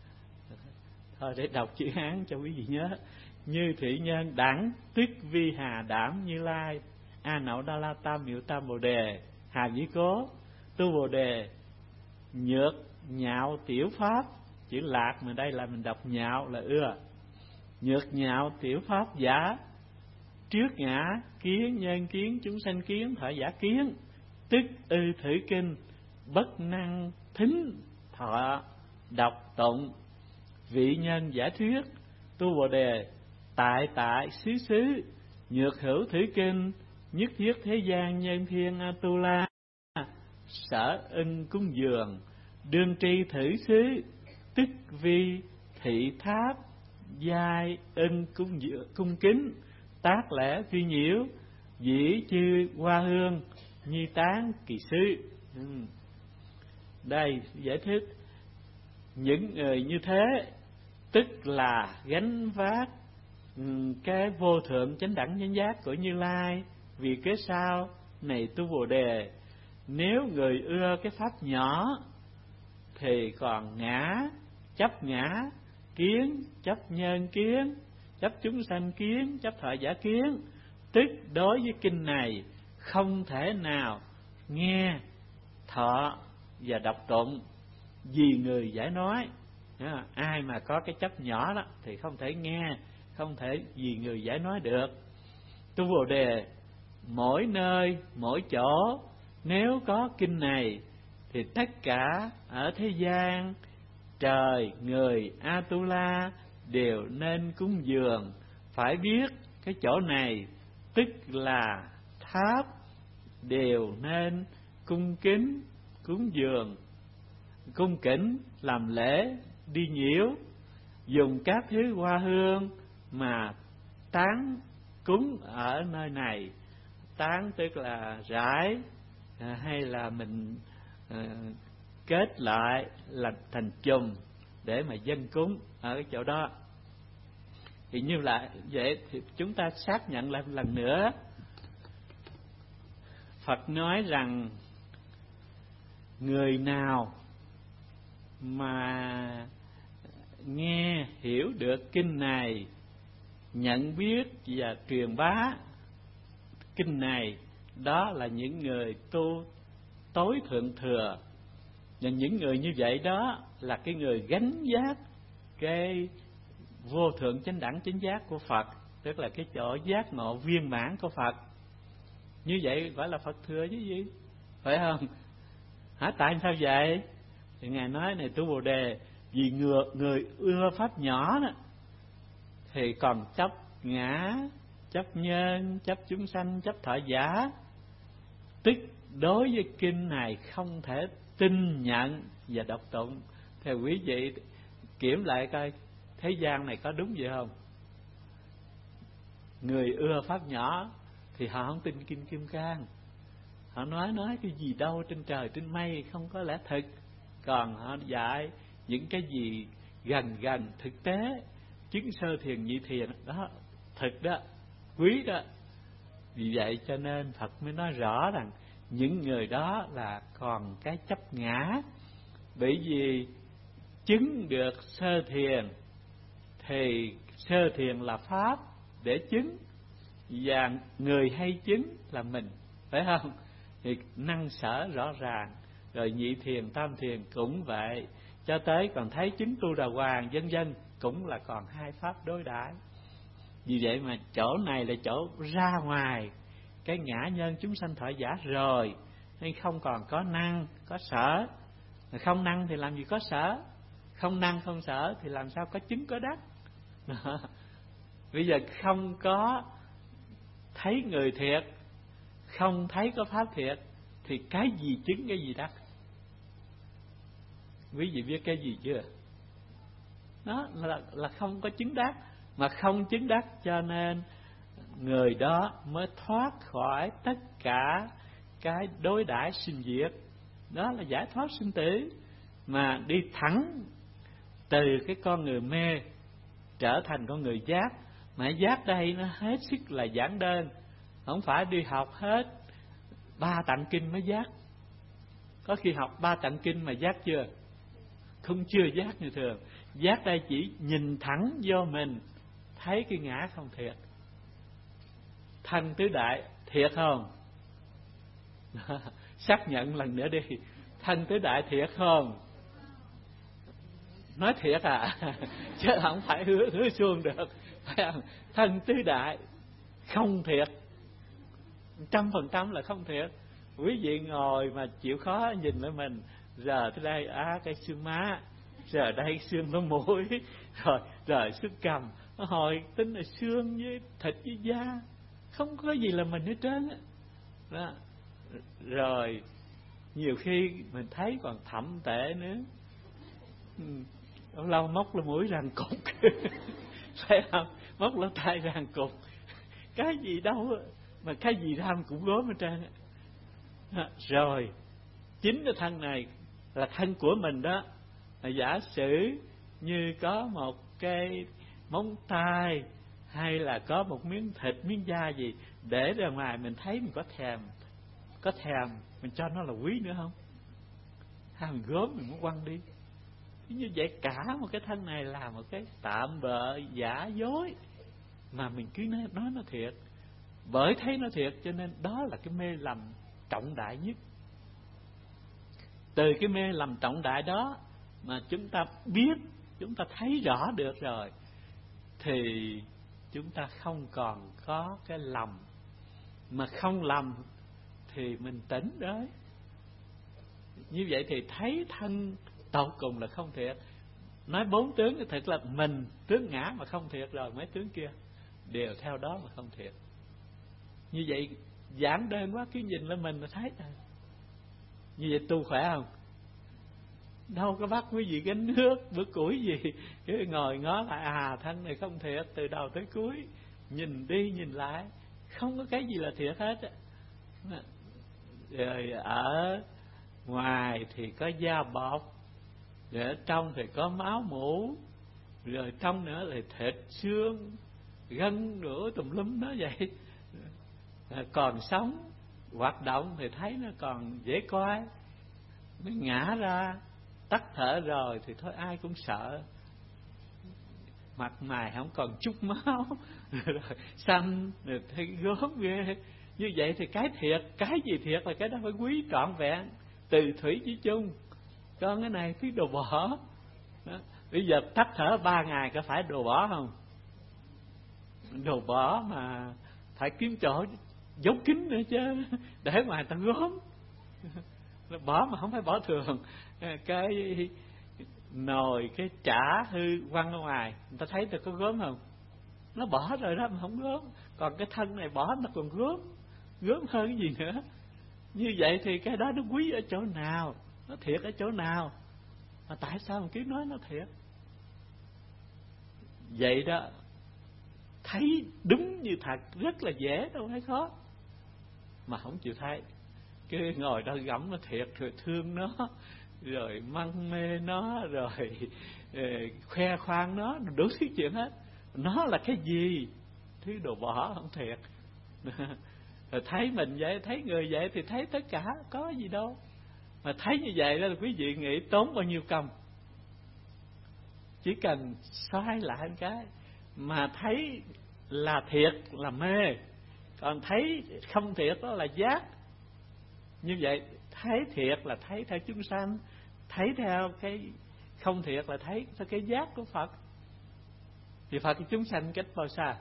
thôi để đọc chữ Hán cho quý vị nhớ. Như thị nhân đẳng tức vi hà đảm Như Lai, a nậu đa la tam miệu tam bồ đề, hà nhĩ cố tu bồ đề, nhược nhạo tiểu pháp. Chữ lạc mà đây là mình đọc nhạo là ưa. Nhược nhạo tiểu pháp giả, trước ngã kiến nhân kiến chúng sanh kiến thọ giả kiến, tức ư thử kinh, bất năng thính thọ đọc tụng. Vị nhân giải thuyết tu bồ đề, tại tại xứ xứ, nhược hữu thử kinh, nhất thiết thế gian nhân thiên tu la, sở ưng cúng dường, đương tri thử xứ, tức vi thị tháp, giai ưng cung dường, cung kính, tác lễ phi nhiễu, dĩ chư hoa hương, nhi tán kỳ sư. Ừ. Đây giải thích những người như thế tức là gánh vác cái vô thượng chánh đẳng chánh giác của Như Lai. Vì kế sao này tu bồ đề, nếu người ưa cái pháp nhỏ thì còn ngã, chấp ngã kiến, chấp nhân kiến, chấp chúng sanh kiến, chấp thọ giả kiến, tức đối với kinh này không thể nào nghe, thọ và đọc tụng vì người giải nói. Ai mà có cái chấp nhỏ đó thì không thể nghe, không thể vì người giải nói được. Tu bồ đề mỗi nơi mỗi chỗ nếu có kinh này thì tất cả ở thế gian, trời, người, Atula đều nên cúng dường. Phải biết cái chỗ này tức là tháp, đều nên cung kính, cúng dường, cung kính, làm lễ, đi nhiễu, dùng các thứ hoa hương mà tán cúng ở nơi này. Tán tức là rải, à, hay là mình à, kết lại làm thành chùm để mà dâng cúng ở cái chỗ đó. Thì như là vậy thì chúng ta xác nhận lại một lần nữa. Phật nói rằng người nào mà nghe hiểu được kinh này, nhận biết và truyền bá kinh này, đó là những người tu tối thượng thừa. Và những người như vậy đó là cái người gánh vác cái vô thượng chánh đẳng chánh giác của Phật, tức là cái chỗ giác ngộ viên mãn của Phật. Như vậy gọi là Phật thừa chứ gì, phải không? Hả? Tại sao vậy? Thì Ngài nói này tu bồ đề, vì người, người ưa pháp nhỏ đó thì còn chấp ngã, chấp nhân, chấp chúng sanh, chấp thọ giả, tức đối với kinh này không thể tin nhận và đọc tụng. Thì quý vị kiểm lại coi thế gian này có đúng vậy không? Người ưa pháp nhỏ thì họ không tin kinh Kim Cang, họ nói nói cái gì đâu trên trời trên mây không có lẽ thực. Còn họ dạy những cái gì gần gần thực tế, chứng sơ thiền nhị thiền đó, thực đó, quý đó. Vì vậy cho nên Phật mới nói rõ rằng những người đó là còn cái chấp ngã. Bởi vì chứng được sơ thiền thì Sơ thiền là pháp để chứng, và người hay chứng là mình, phải không? Thì năng sở rõ ràng. Rồi nhị thiền, tam thiền cũng vậy, cho tới còn thấy chứng tu đà hoàng vân vân, cũng là còn hai pháp đối đãi. Vì vậy mà chỗ này là chỗ ra ngoài cái ngã nhân chúng sanh thọ giả rồi, nên không còn có năng, có sở. Không năng thì làm gì có sở, không năng không sở thì làm sao có chứng có đắc. Bây giờ không có thấy người thiệt, không thấy có pháp thiệt, thì cái gì chứng cái gì đắc? Quý vị biết cái gì chưa? Đó là, là không có chứng đắc. Mà không chứng đắc cho nên người đó mới thoát khỏi tất cả cái đối đãi sinh diệt. Đó là giải thoát sinh tử, mà đi thẳng từ cái con người mê trở thành con người giác. Mà giác đây nó hết sức là giản đơn, không phải đi học hết ba tạng kinh mới giác. Có khi học ba tạng kinh mà giác chưa? Không, chưa giác như thường. Giác đây chỉ nhìn thẳng vô mình, thấy cái ngã không thiệt. Thân tứ đại thiệt không? Xác nhận lần nữa đi. Thân tứ đại thiệt không? Nói thiệt à? Chứ không phải hứa hứa suông được, phải không? Thân tứ đại không thiệt, trăm phần trăm là không thiệt. Quý vị ngồi mà chịu khó nhìn lại mình, giờ tới đây á cái xương má, giờ đây xương lỗ mũi, rồi rồi xương cằm, hồi tính là xương với thịt với da, không có gì là mình hết trơn đó. Rồi nhiều khi mình thấy còn thậm tệ nữa. Lâu lâu móc lỗ mũi ràng cục phải không? Móc lỗ tai ràng cục, cái gì đâu mà cái gì ra cũng gốm hết trơn. Rồi chính cái thân này là thân của mình đó. Giả sử như có một cái móng tay, hay là có một miếng thịt, miếng da gì để ra ngoài, mình thấy mình có thèm, có thèm mình cho nó là quý nữa không? Hay mình gốm mình muốn quăng đi. Như vậy cả một cái thân này là một cái tạm bợ giả dối, mà mình cứ nói, nói nó thiệt. Bởi thấy nó thiệt cho nên đó là cái mê lầm trọng đại nhất. Từ cái mê lầm trọng đại đó mà chúng ta biết, chúng ta thấy rõ được rồi, thì chúng ta không còn có cái lầm. Mà không lầm thì mình tỉnh đấy. Như vậy thì thấy thân tột cùng là không thiệt. Nói bốn tướng thì thật là mình, tướng ngã mà không thiệt, rồi mấy tướng kia đều theo đó mà không thiệt. Như vậy giản đơn quá, cứ nhìn lên mình là thấy rồi. Như vậy tu khỏe không? Đâu có bắt quý vị gánh nước, bữa củi gì, cứ ngồi ngó lại, à thân này không thiệt từ đầu tới cuối. Nhìn đi nhìn lại, không có cái gì là thiệt hết á. Rồi ở ngoài thì có da bọc, rồi ở trong thì có máu mủ, rồi trong nữa là thịt xương gân nữa tùm lum đó vậy. Còn sống hoạt động thì thấy nó còn dễ coi. Nó ngã ra tắt thở rồi thì thôi ai cũng sợ. Mặt mày không còn chút máu, rồi xanh, rồi thấy gớm ghê. Như vậy thì cái thiệt, cái gì thiệt là cái đó phải quý trọn vẹn, từ thủy chí chung. Còn cái này cái đồ bỏ đó. Bây giờ tắt thở ba ngày có phải đồ bỏ không? Đồ bỏ mà phải kiếm chỗ giấu kín nữa chứ, để ngoài ta gốm. Bỏ mà không phải bỏ thường. Cái nồi, cái chả hư quăng ra ngoài, người ta thấy được có gốm không? Nó bỏ rồi đó mà không gốm. Còn cái thân này bỏ nó còn gốm, gốm hơn cái gì nữa. Như vậy thì cái đó nó quý ở chỗ nào, nó thiệt ở chỗ nào, mà tại sao mà cứ nói nó thiệt? Vậy đó, thấy đúng như thật rất là dễ, đâu phải khó. Mà không chịu thấy, cứ ngồi đó gẫm nó thiệt, rồi thương nó, rồi mân mê nó, rồi khoe khoang nó, đủ thứ chuyện hết. Nó là cái gì? Thứ đồ bỏ không thiệt. Rồi thấy mình vậy, thấy người vậy thì thấy tất cả, có gì đâu. Mà thấy như vậy đó là quý vị nghĩ tốn bao nhiêu công. Chỉ cần xoay lại một cái, mà thấy là thiệt là mê, còn thấy không thiệt đó là giác. Như vậy thấy thiệt là thấy theo chúng sanh, thấy theo cái không thiệt là thấy theo cái giác của Phật. Thì Phật chúng sanh cách bao xa?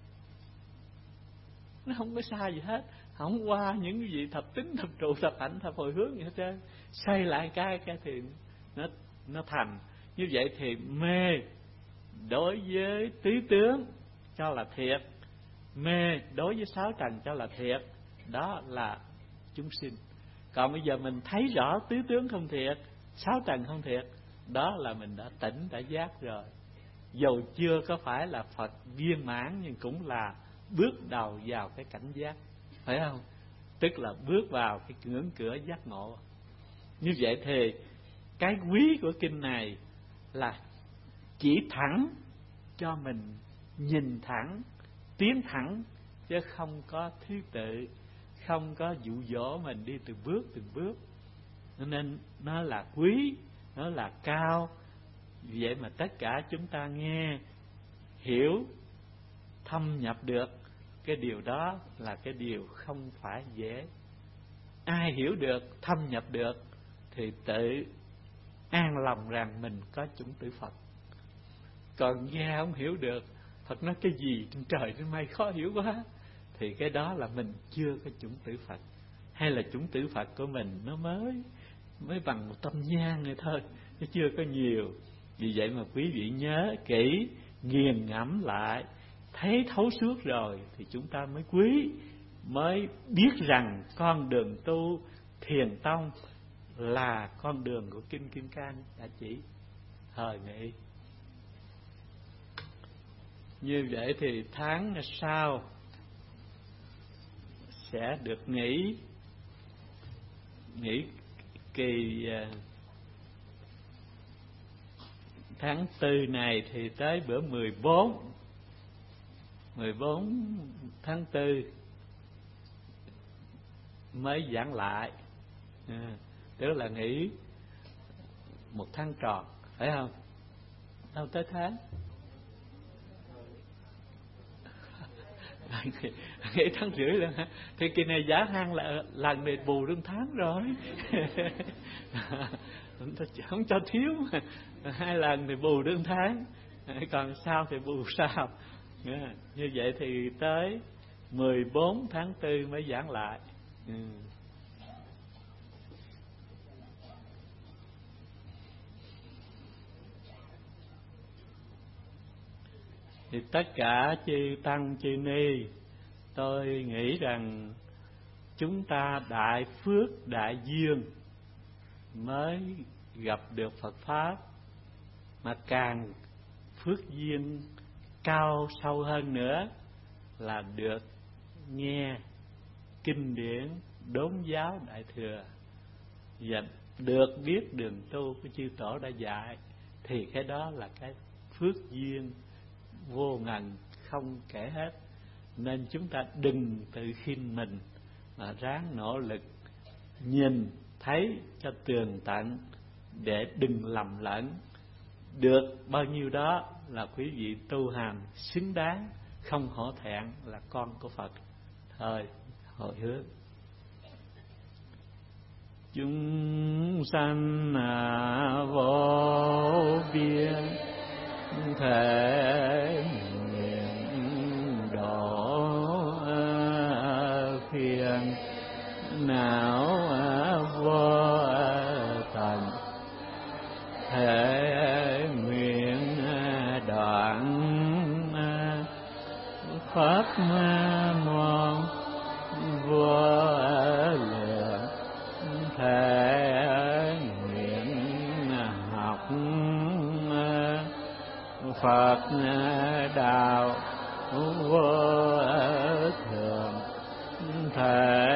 Nó không có xa gì hết, không qua những cái gì thập tính, thập trụ, thập hạnh, thập hồi hướng gì hết trơn. Xây lại cái cái thì nó nó thành. Như vậy thì mê đối với tứ tướng cho là thiệt, mê đối với sáu trần cho là thiệt, đó là chúng sinh. Còn bây giờ mình thấy rõ tứ tướng không thiệt, sáu trần không thiệt, đó là mình đã tỉnh, đã giác rồi. Dù chưa có phải là Phật viên mãn, nhưng cũng là bước đầu vào cái cảnh giác, phải không? Tức là bước vào cái ngưỡng cửa giác ngộ. Như vậy thì cái quý của kinh này là chỉ thẳng cho mình nhìn thẳng, tiến thẳng, chứ không có thứ tự, không có dụ dỗ mình đi từng bước từng bước. Nên nó là quý, nó là cao. Vậy mà tất cả chúng ta nghe, hiểu, thâm nhập được cái điều đó là cái điều không phải dễ. Ai hiểu được, thâm nhập được thì tự an lòng rằng mình có chủng tử Phật. Còn nghe không hiểu được, Phật nói cái gì trên trời trên mây khó hiểu quá, thì cái đó là mình chưa có chủng tử Phật. Hay là chủng tử Phật của mình nó mới mới bằng một tâm nhang này thôi, nó chưa có nhiều. Vì vậy mà quý vị nhớ kỹ, nghiền ngẫm lại, thấy thấu suốt rồi thì chúng ta mới quý, mới biết rằng con đường tu Thiền Tông là con đường của Kinh Kim Cang đã chỉ. Thời nghị như vậy thì tháng sau sẽ được nghỉ nghỉ kỳ tháng tư này, thì tới bữa mười bốn mười bốn tháng tư mới giảng lại, à, tức là nghỉ một tháng tròn, phải không? Đâu tới tháng nghỉ tháng rưỡi lần hả? Thì kỳ này giả hang là lần này bù lương tháng rồi. Không cho thiếu mà. Hai lần thì bù lương tháng, còn sau thì bù sau. Như vậy thì tới mười bốn tháng tư mới giảng lại. Ừ. Thì tất cả chư tăng chư ni, tôi nghĩ rằng chúng ta đại phước đại duyên mới gặp được Phật Pháp, mà càng phước duyên cao sâu hơn nữa là được nghe kinh điển đốn giáo đại thừa và được biết đường tu của chư tổ đã dạy, thì cái đó là cái phước duyên vô ngần không kể hết. Nên chúng ta đừng tự khinh mình, mà ráng nỗ lực nhìn thấy cho tường tận để đừng lầm lẫn. Được bao nhiêu đó là quý vị tu hành xứng đáng, không hổ thẹn là con của Phật. Thời hồi hướng chúng sanh à, vô biên thể nguyện độ phiền não vô tận, thể nguyện đoạn pháp môn vô lượng, thể nguyện học Phật đạo vô thường, thể